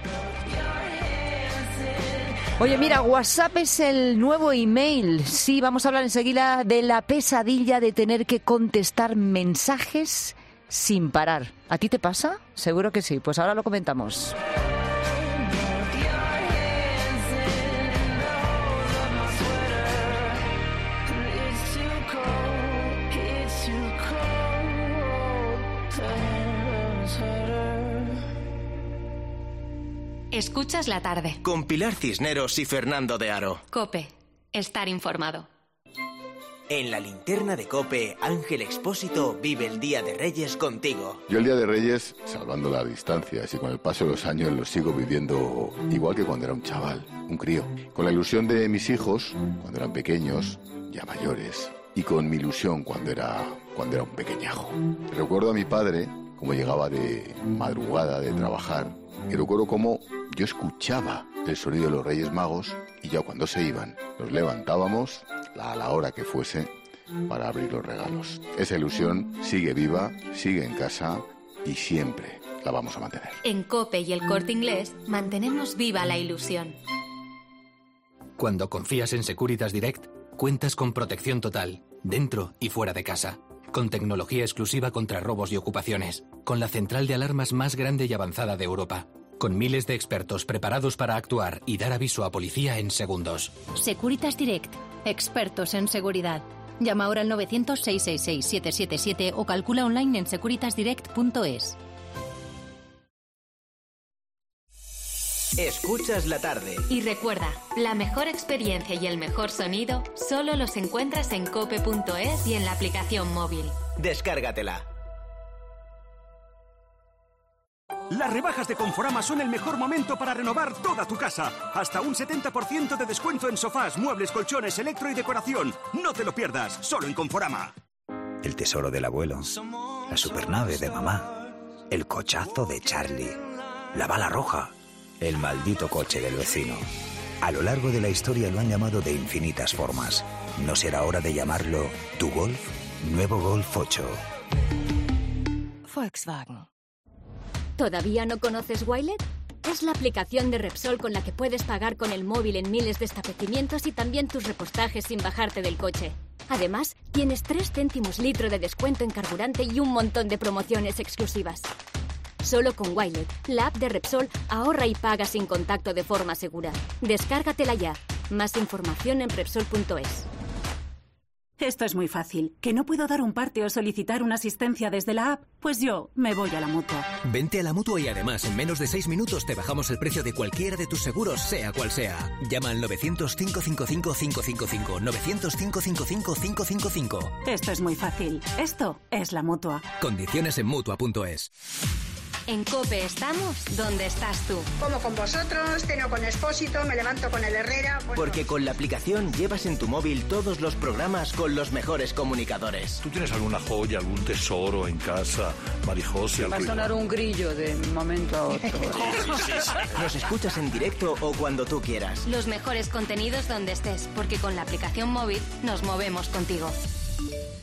Oye, mira, WhatsApp es el nuevo email. Sí, vamos a hablar enseguida de la pesadilla de tener que contestar mensajes sin parar. ¿A ti te pasa? Seguro que sí. Pues ahora lo comentamos. Escuchas la tarde. Con Pilar Cisneros y Fernando de Aro. COPE. Estar informado. En la linterna de COPE, Ángel Expósito vive el Día de Reyes contigo. Yo el Día de Reyes, salvando las distancias y con el paso de los años, lo sigo viviendo igual que cuando era un chaval, un crío. Con la ilusión de mis hijos, cuando eran pequeños, ya mayores. Y con mi ilusión cuando era, cuando era un pequeñajo. Recuerdo a mi padre, como llegaba de madrugada de trabajar, y recuerdo cómo yo escuchaba el sonido de los Reyes Magos y ya cuando se iban nos levantábamos a la hora que fuese para abrir los regalos. Esa ilusión sigue viva, sigue en casa y siempre la vamos a mantener. En COPE y el Corte Inglés mantenemos viva la ilusión. Cuando confías en Securitas Direct, cuentas con protección total, dentro y fuera de casa. Con tecnología exclusiva contra robos y ocupaciones. Con la central de alarmas más grande y avanzada de Europa. Con miles de expertos preparados para actuar y dar aviso a policía en segundos. Securitas Direct. Expertos en seguridad. Llama ahora al novecientos, seiscientos sesenta y seis, setecientos setenta y siete o calcula online en securitas direct punto es. Escuchas la tarde. Y recuerda, la mejor experiencia y el mejor sonido solo los encuentras en cope punto es y en la aplicación móvil. Descárgatela. Las rebajas de Conforama son el mejor momento para renovar toda tu casa. Hasta un setenta por ciento de descuento en sofás, muebles, colchones, electro y decoración. No te lo pierdas, solo en Conforama. El tesoro del abuelo, la supernave de mamá, el cochazo de Charlie, la bala roja, el maldito coche del vecino. A lo largo de la historia lo han llamado de infinitas formas. ¿No será hora de llamarlo tu Golf? Nuevo Golf ocho. Volkswagen. ¿Todavía no conoces Wilet? Es la aplicación de Repsol con la que puedes pagar con el móvil en miles de establecimientos y también tus repostajes sin bajarte del coche. Además, tienes tres céntimos litro de descuento en carburante y un montón de promociones exclusivas. Solo con Wilet, la app de Repsol, ahorra y paga sin contacto de forma segura. Descárgatela ya. Más información en Repsol punto es. Esto es muy fácil. ¿Que no puedo dar un parte o solicitar una asistencia desde la app? Pues yo me voy a la Mutua. Vente a la Mutua y además en menos de seis minutos te bajamos el precio de cualquiera de tus seguros, sea cual sea. Llama al novecientos, cinco cinco cinco, cinco cinco cinco, novecientos, cinco cinco cinco, cinco cinco cinco. Esto es muy fácil. Esto es la Mutua. Condiciones en Mutua punto es. En COPE estamos donde estás tú. Como con vosotros, ceno con Expósito, me levanto con el Herrera... Bueno. Porque con la aplicación llevas en tu móvil todos los programas con los mejores comunicadores. ¿Tú tienes alguna joya, algún tesoro en casa, Marijose? Va a sonar un grillo de un momento a otro. Nos escuchas en directo o cuando tú quieras. Los mejores contenidos donde estés, porque con la aplicación móvil nos movemos contigo.